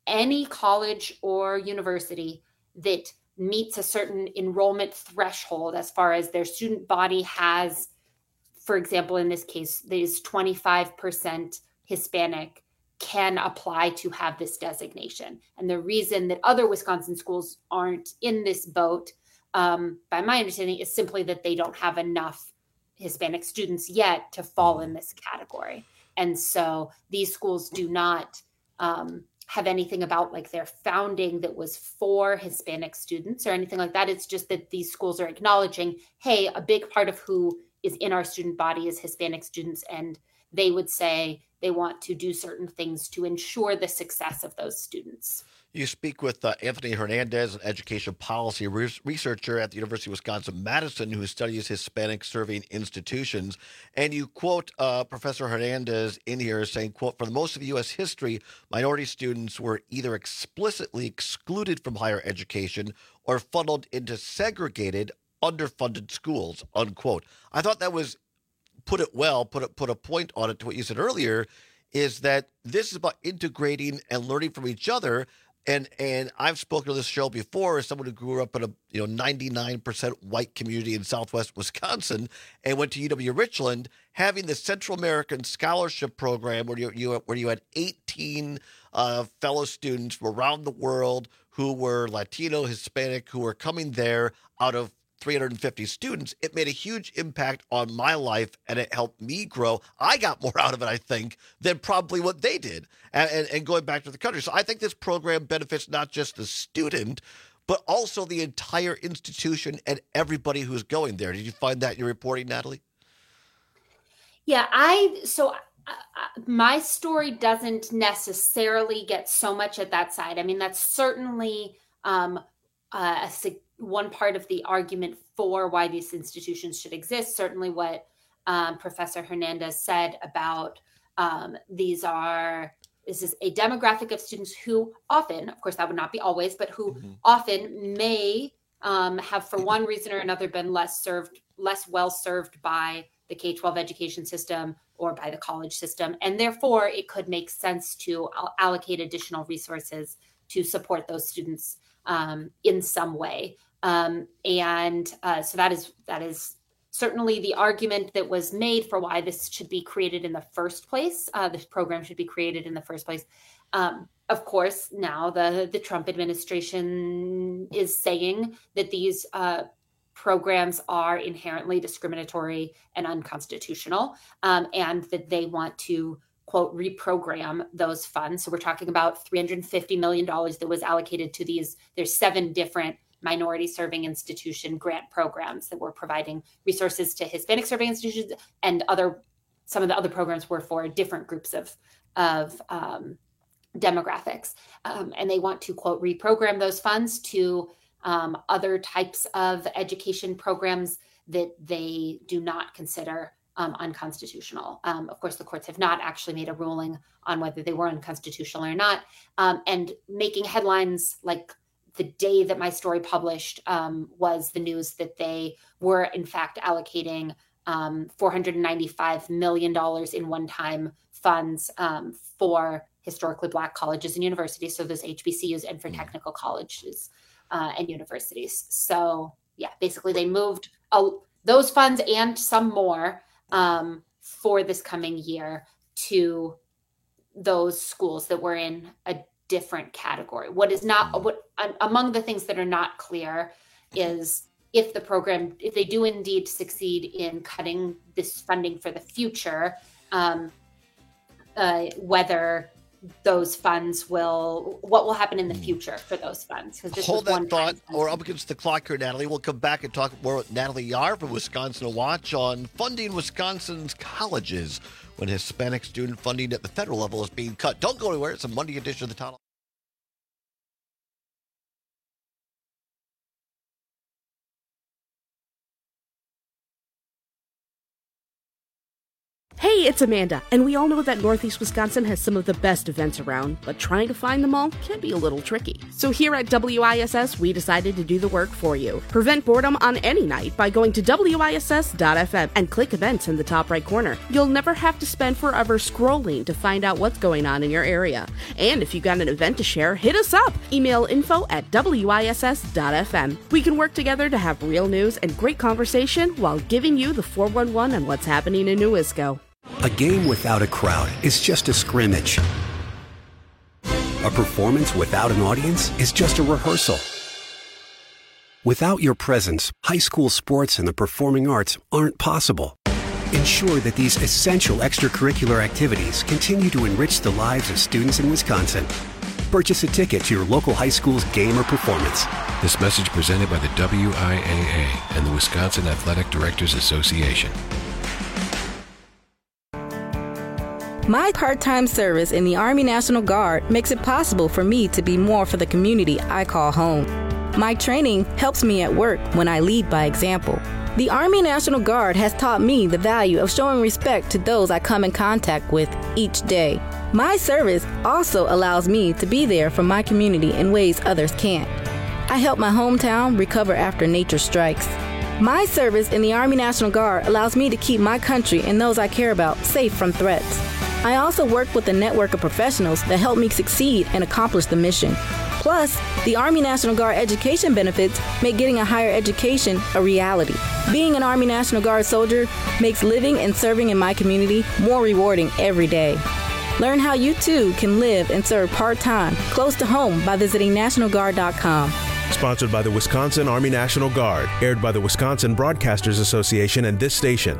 any college or university that meets a certain enrollment threshold as far as their student body has, for example, in this case, there's twenty-five percent Hispanic, can apply to have this designation. And the reason that other Wisconsin schools aren't in this boat, um, by my understanding, is simply that they don't have enough Hispanic students yet to fall in this category. And so these schools do not um, have anything about like their founding that was for Hispanic students or anything like that. It's just that these schools are acknowledging, hey, a big part of who is in our student body is Hispanic students, and they would say they want to do certain things to ensure the success of those students.
You speak with uh, Anthony Hernandez, an education policy re- researcher at the University of Wisconsin-Madison who studies Hispanic-serving institutions. And you quote uh, Professor Hernandez in here saying, quote, for the most of U S history, minority students were either explicitly excluded from higher education or funneled into segregated, underfunded schools, unquote. I thought that was, put it well, put a, put a point on it to what you said earlier, is that this is about integrating and learning from each other. And and I've spoken to this show before as someone who grew up in a you know ninety-nine percent white community in Southwest Wisconsin and went to U W Richland, having the Central American Scholarship Program where you, you where you had eighteen uh, fellow students from around the world who were Latino, Hispanic, who were coming there out of three hundred fifty students. It made a huge impact on my life, and it helped me grow. I got more out of it, I think, than probably what they did, and, and, and going back to the country. So I think this program benefits not just the student, but also the entire institution and everybody who's going there. Did you find that in your reporting, Natalie?
Yeah, I so uh, my story doesn't necessarily get so much at that side. I mean, that's certainly um, a significant one part of the argument for why these institutions should exist. Certainly what um, Professor Hernandez said about um, these are, this is a demographic of students who often, of course that would not be always, but who mm-hmm. often may um, have for one reason or another been less served, less well served by the K twelve education system or by the college system. And therefore it could make sense to allocate additional resources to support those students um, in some way. Um, and uh, so that is that is certainly the argument that was made for why this should be created in the first place. Uh, this program should be created in the first place. Um, of course, now the, the Trump administration is saying that these uh, programs are inherently discriminatory and unconstitutional, um, and that they want to, quote, reprogram those funds. So we're talking about three hundred fifty million dollars that was allocated to these. There's seven different minority serving institution grant programs that were providing resources to Hispanic serving institutions, and other, some of the other programs were for different groups of, of um, demographics. Um, and they want to, quote, reprogram those funds to um, other types of education programs that they do not consider um, unconstitutional. Um, of course, the courts have not actually made a ruling on whether they were unconstitutional or not. Um, and making headlines like the day that my story published um, was the news that they were in fact allocating um, four hundred ninety-five million dollars in one-time funds um, for historically Black colleges and universities, so those H B C Us, and for technical colleges uh, and universities. So yeah, basically they moved uh, those funds and some more um, for this coming year to those schools that were in a different category. What is not, what among the things that are not clear is if the program, if they do indeed succeed in cutting this funding for the future, um, uh, whether those funds will, what will happen in the future for those funds? This
Hold that thought. We're up against the clock here, Natalie. We'll come back and talk more with Natalie Yar from Wisconsin Watch on funding Wisconsin's colleges when Hispanic student funding at the federal level is being cut. Don't go anywhere. It's a Monday edition of the Total.
Hey, it's Amanda, and we all know that Northeast Wisconsin has some of the best events around, but trying to find them all can be a little tricky. So here at W I S S, we decided to do the work for you. Prevent boredom on any night by going to W I S S dot F M and click events in the top right corner. You'll never have to spend forever scrolling to find out what's going on in your area. And if you got an event to share, hit us up. Email info at W I S S dot F M. We can work together to have real news and great conversation while giving you the four one one on what's happening in Newisco.
A game without a crowd is just a scrimmage. A performance without an audience is just a rehearsal. Without your presence, high school sports and the performing arts aren't possible. Ensure that these essential extracurricular activities continue to enrich the lives of students in Wisconsin. Purchase a ticket to your local high school's game or performance.
This message presented by the W I A A and the Wisconsin Athletic Directors Association.
My part-time service in the Army National Guard makes it possible for me to be more for the community I call home. My training helps me at work when I lead by example. The Army National Guard has taught me the value of showing respect to those I come in contact with each day. My service also allows me to be there for my community in ways others can't. I help my hometown recover after nature strikes. My service in the Army National Guard allows me to keep my country and those I care about safe from threats. I also work with a network of professionals that help me succeed and accomplish the mission. Plus, the Army National Guard education benefits make getting a higher education a reality. Being an Army National Guard soldier makes living and serving in my community more rewarding every day. Learn how you too can live and serve part-time, close to home by visiting National Guard dot com.
Sponsored by the Wisconsin Army National Guard. Aired by the Wisconsin Broadcasters Association and this station.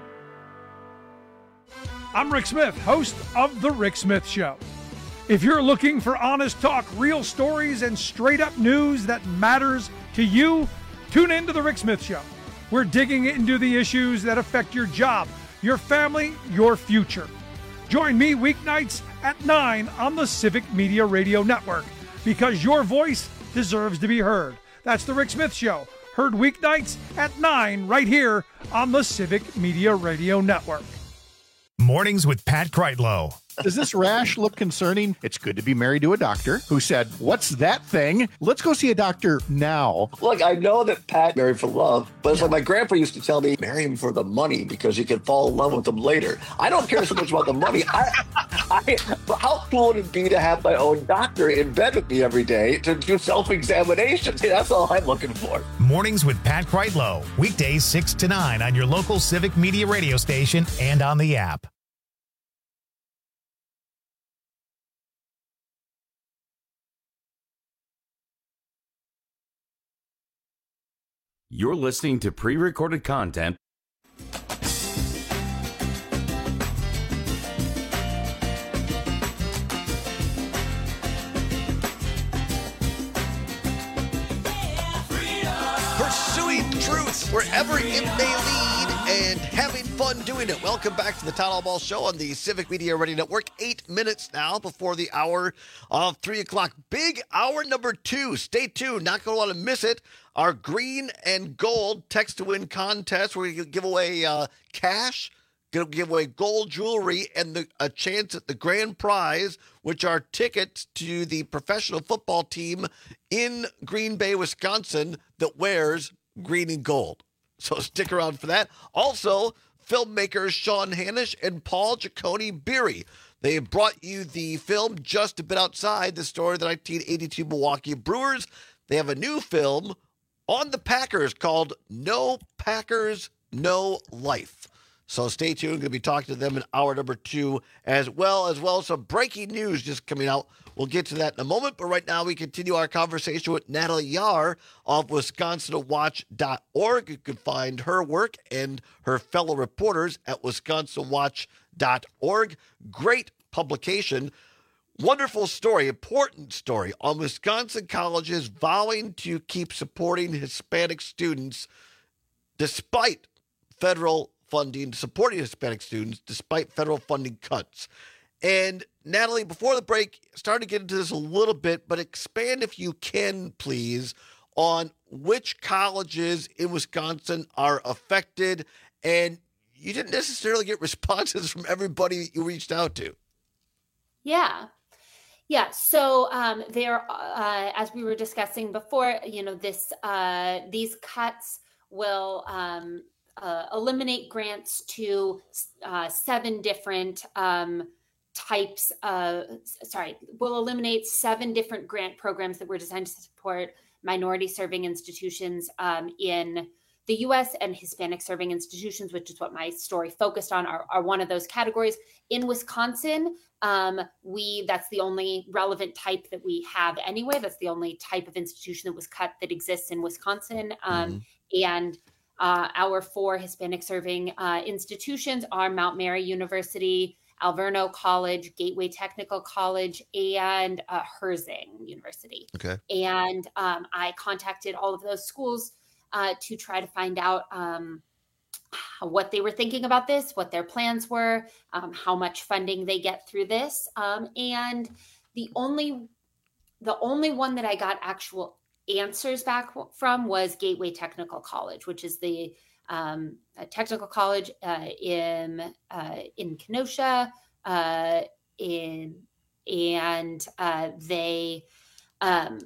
I'm Rick Smith, host of The Rick Smith Show. If you're looking for honest talk, real stories, and straight-up news that matters to you, tune in to The Rick Smith Show. We're digging into the issues that affect your job, your family, your future. Join me weeknights at nine on the Civic Media Radio Network, because your voice deserves to be heard. That's The Rick Smith Show, heard weeknights at nine right here on the Civic Media Radio Network.
Mornings with Pat Kreitlow.
Does this rash look concerning? It's good to be married to a doctor who said, "What's that thing? Let's go see a doctor now."
Look, I know that Pat married for love, but it's like my grandpa used to tell me, marry him for the money because you can fall in love with him later. I don't care so much about the money. I, I, but how cool would it be to have my own doctor in bed with me every day to do self-examinations? That's all I'm looking for.
Mornings with Pat Kreitlow. Weekdays six to nine on your local Civic Media radio station and on the app.
You're listening to pre-recorded content.
Pursuing truth wherever it may lead and having fun doing it. Welcome back to the Town Hall Ball Show on the Civic Media Radio Network. Eight minutes now before the hour of three o'clock. Big hour number two. Stay tuned. Not going to want to miss it. Our green and gold text to win contest where we give away uh, cash, going to give away gold jewelry, and the, a chance at the grand prize, which are tickets to the professional football team in Green Bay, Wisconsin that wears green and gold. So stick around for that. Also, filmmakers Sean Hanisch and Paul Giacone Beery. They have brought you the film Just a Bit Outside, the story of the nineteen eighty-two Milwaukee Brewers. They have a new film on the Packers called No Packers, No Life. So stay tuned. We're going to be talking to them in hour number two as well, as well as some breaking news just coming out. We'll get to that in a moment, but right now we continue our conversation with Natalie Yar of Wisconsin Watch dot org. You can find her work and her fellow reporters at Wisconsin Watch dot org. Great publication. Wonderful story, important story on Wisconsin colleges vowing to keep supporting Hispanic students despite federal funding, supporting Hispanic students despite federal funding cuts. And Natalie, before the break, starting to get into this a little bit, but expand if you can, please, on which colleges in Wisconsin are affected. And you didn't necessarily get responses from everybody you reached out to.
Yeah. Yeah. So um, there, uh, as we were discussing before, you know, this uh, these cuts will um, uh, eliminate grants to uh, seven different um, types of, sorry, will eliminate seven different grant programs that were designed to support minority serving institutions um, in the U S, and Hispanic serving institutions, which is what my story focused on, are, are one of those categories. In Wisconsin, um, we that's the only relevant type that we have anyway. That's the only type of institution that was cut that exists in Wisconsin. Um, mm-hmm. And uh, our four Hispanic serving uh, institutions are Mount Mary University, Alverno College, Gateway Technical College, and uh, Herzing University.
Okay.
And um, I contacted all of those schools Uh, to try to find out um, what they were thinking about this, what their plans were, um, how much funding they get through this. Um, and the only the only one that I got actual answers back from was Gateway Technical College, which is the um, a technical college uh, in uh, in Kenosha, uh, in and uh, they. Um,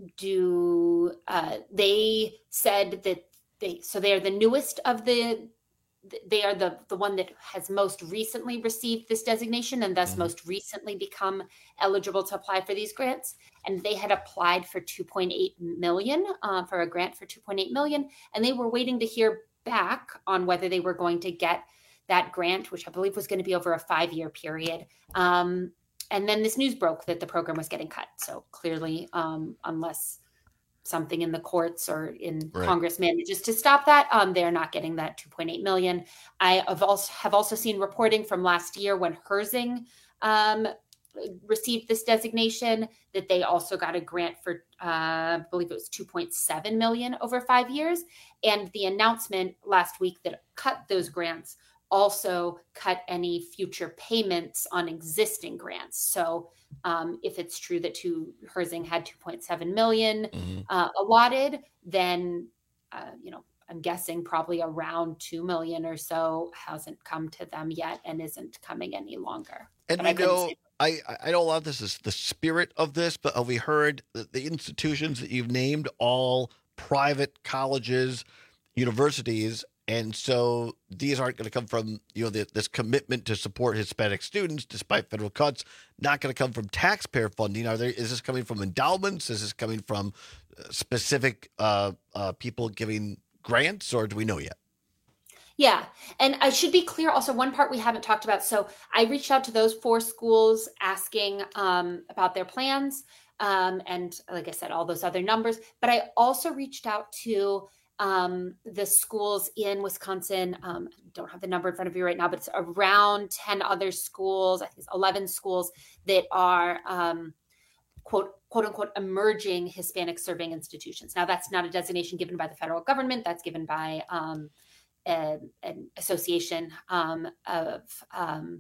do uh, they said that they so they are the newest of the they are the the one that has most recently received this designation and thus mm-hmm. most recently become eligible to apply for these grants, and they had applied for two point eight million uh, for a grant for two point eight million, and they were waiting to hear back on whether they were going to get that grant, which I believe was going to be over a five-year period. Um, And then this news broke that the program was getting cut. So clearly, um, unless something in the courts or in right. Congress manages to stop that, um, they're not getting that two point eight million dollars. I have also, have also seen reporting from last year when Herzing um, received this designation that they also got a grant for, uh, I believe it was two point seven million dollars over five years. And the announcement last week that cut those grants also cut any future payments on existing grants. So um, if it's true that two, Herzing had two point seven million mm-hmm. uh, allotted, then, uh, you know, I'm guessing probably around two million or so hasn't come to them yet and isn't coming any longer.
And
but
I,
I
know, I, I know a lot of this is the spirit of this, but have we heard that the institutions that you've named, all private colleges, universities, and so these aren't going to come from, you know, the, this commitment to support Hispanic students despite federal cuts, not going to come from taxpayer funding. Are there, is this coming from endowments? Is this coming from specific uh, uh, people giving grants, or do we know yet?
Yeah. And I should be clear also, one part we haven't talked about. So I reached out to those four schools asking um, about their plans. Um, and like I said, all those other numbers, but I also reached out to um, the schools in Wisconsin. Um, don't have the number in front of you right now, but it's around ten other schools. I think it's eleven schools that are, um, quote, quote unquote, emerging Hispanic serving institutions. Now that's not a designation given by the federal government. That's given by, um, a, an association, um, of, um,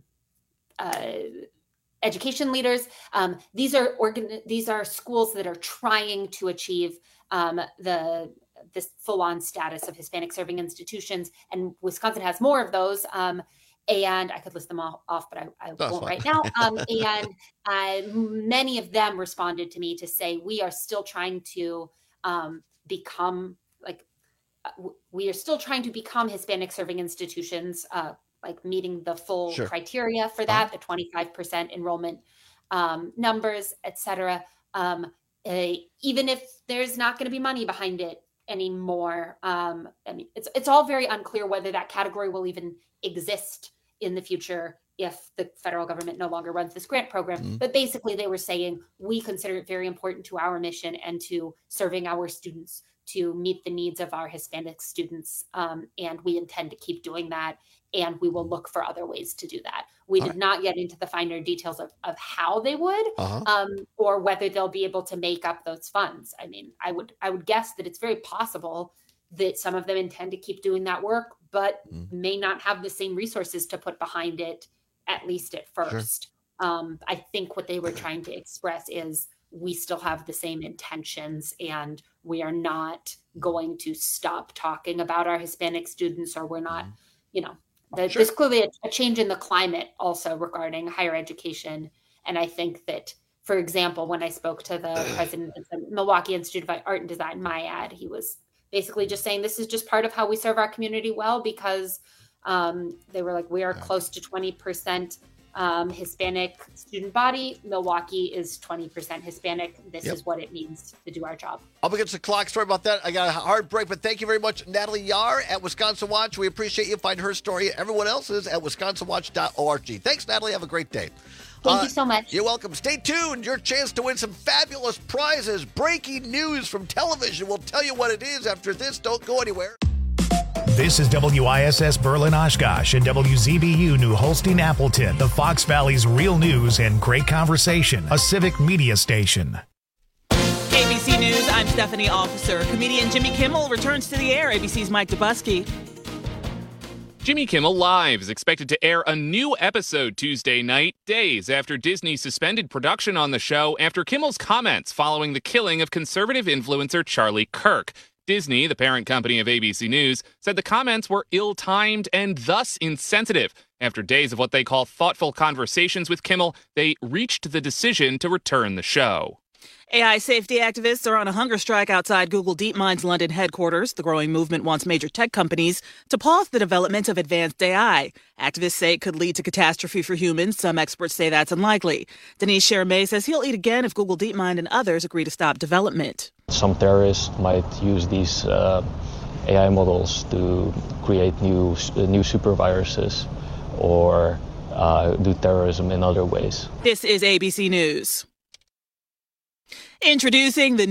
uh, education leaders. Um, these are organ- these are schools that are trying to achieve, um, the, this full-on status of Hispanic serving institutions, and Wisconsin has more of those. Um, and I could list them all off, but I, I won't fine. right now. Um, and uh, many of them responded to me to say, we are still trying to um, become like, we are still trying to become Hispanic serving institutions, uh, like meeting the full sure. criteria for that, uh-huh. the twenty-five percent enrollment um, numbers, et cetera. Um, uh, even if there's not going to be money behind it anymore. Um, I mean, it's it's all very unclear whether that category will even exist in the future if the federal government no longer runs this grant program. Mm-hmm. But basically they were saying, we consider it very important to our mission and to serving our students to meet the needs of our Hispanic students. Um, and we intend to keep doing that. And we will look for other ways to do that. We All did right. not get into the finer details of, of how they would, uh-huh. um, or whether they'll be able to make up those funds. I mean, I would I would guess that it's very possible that some of them intend to keep doing that work, but mm. may not have the same resources to put behind it, at least at first. Sure. Um, I think what they were trying to express is we still have the same intentions and we are not going to stop talking about our Hispanic students, or we're not, mm. you know, that
Sure.
there's clearly a, a change in the climate also regarding higher education. And I think that, for example, when I spoke to the president of the Milwaukee Institute of Art and Design, MIAD, he was basically just saying this is just part of how we serve our community well, because um, they were like, we are close to twenty percent um, Hispanic student body. Milwaukee is twenty percent Hispanic. This
Yep.
is what it means to do our job.
Up against the clock. Sorry about that. I got a hard break, but thank you very much, Natalie Yar at Wisconsin Watch. We appreciate you. Find her story. Everyone else's at wisconsin watch dot org. Thanks, Natalie. Have a great day.
Thank you so much.
You're welcome. Stay tuned. Your chance to win some fabulous prizes. Breaking news from television. We'll tell you what it is after this. Don't go anywhere.
This is W I S S Berlin Oshkosh and W Z B U New Holstein Appleton, the Fox Valley's real news and great conversation, a civic media station.
A B C News, I'm Stephanie Officer. Comedian Jimmy Kimmel returns to the air. A B C's Mike Dubusky.
Jimmy Kimmel Live is expected to air a new episode Tuesday night, days after Disney suspended production on the show after Kimmel's comments following the killing of conservative influencer Charlie Kirk. Disney, the parent company of A B C News, said the comments were ill-timed and thus insensitive. After days of what they call thoughtful conversations with Kimmel, they reached the decision to return the show.
A I safety activists are on a hunger strike outside Google DeepMind's London headquarters. The growing movement wants major tech companies to pause the development of advanced A I. Activists say it could lead to catastrophe for humans. Some experts say that's unlikely. Denise Chermay says he'll eat again if Google DeepMind and others agree to stop development.
Some terrorists might use these uh, A I models to create new uh, new superviruses or uh, do terrorism in other ways.
This is A B C News. Introducing the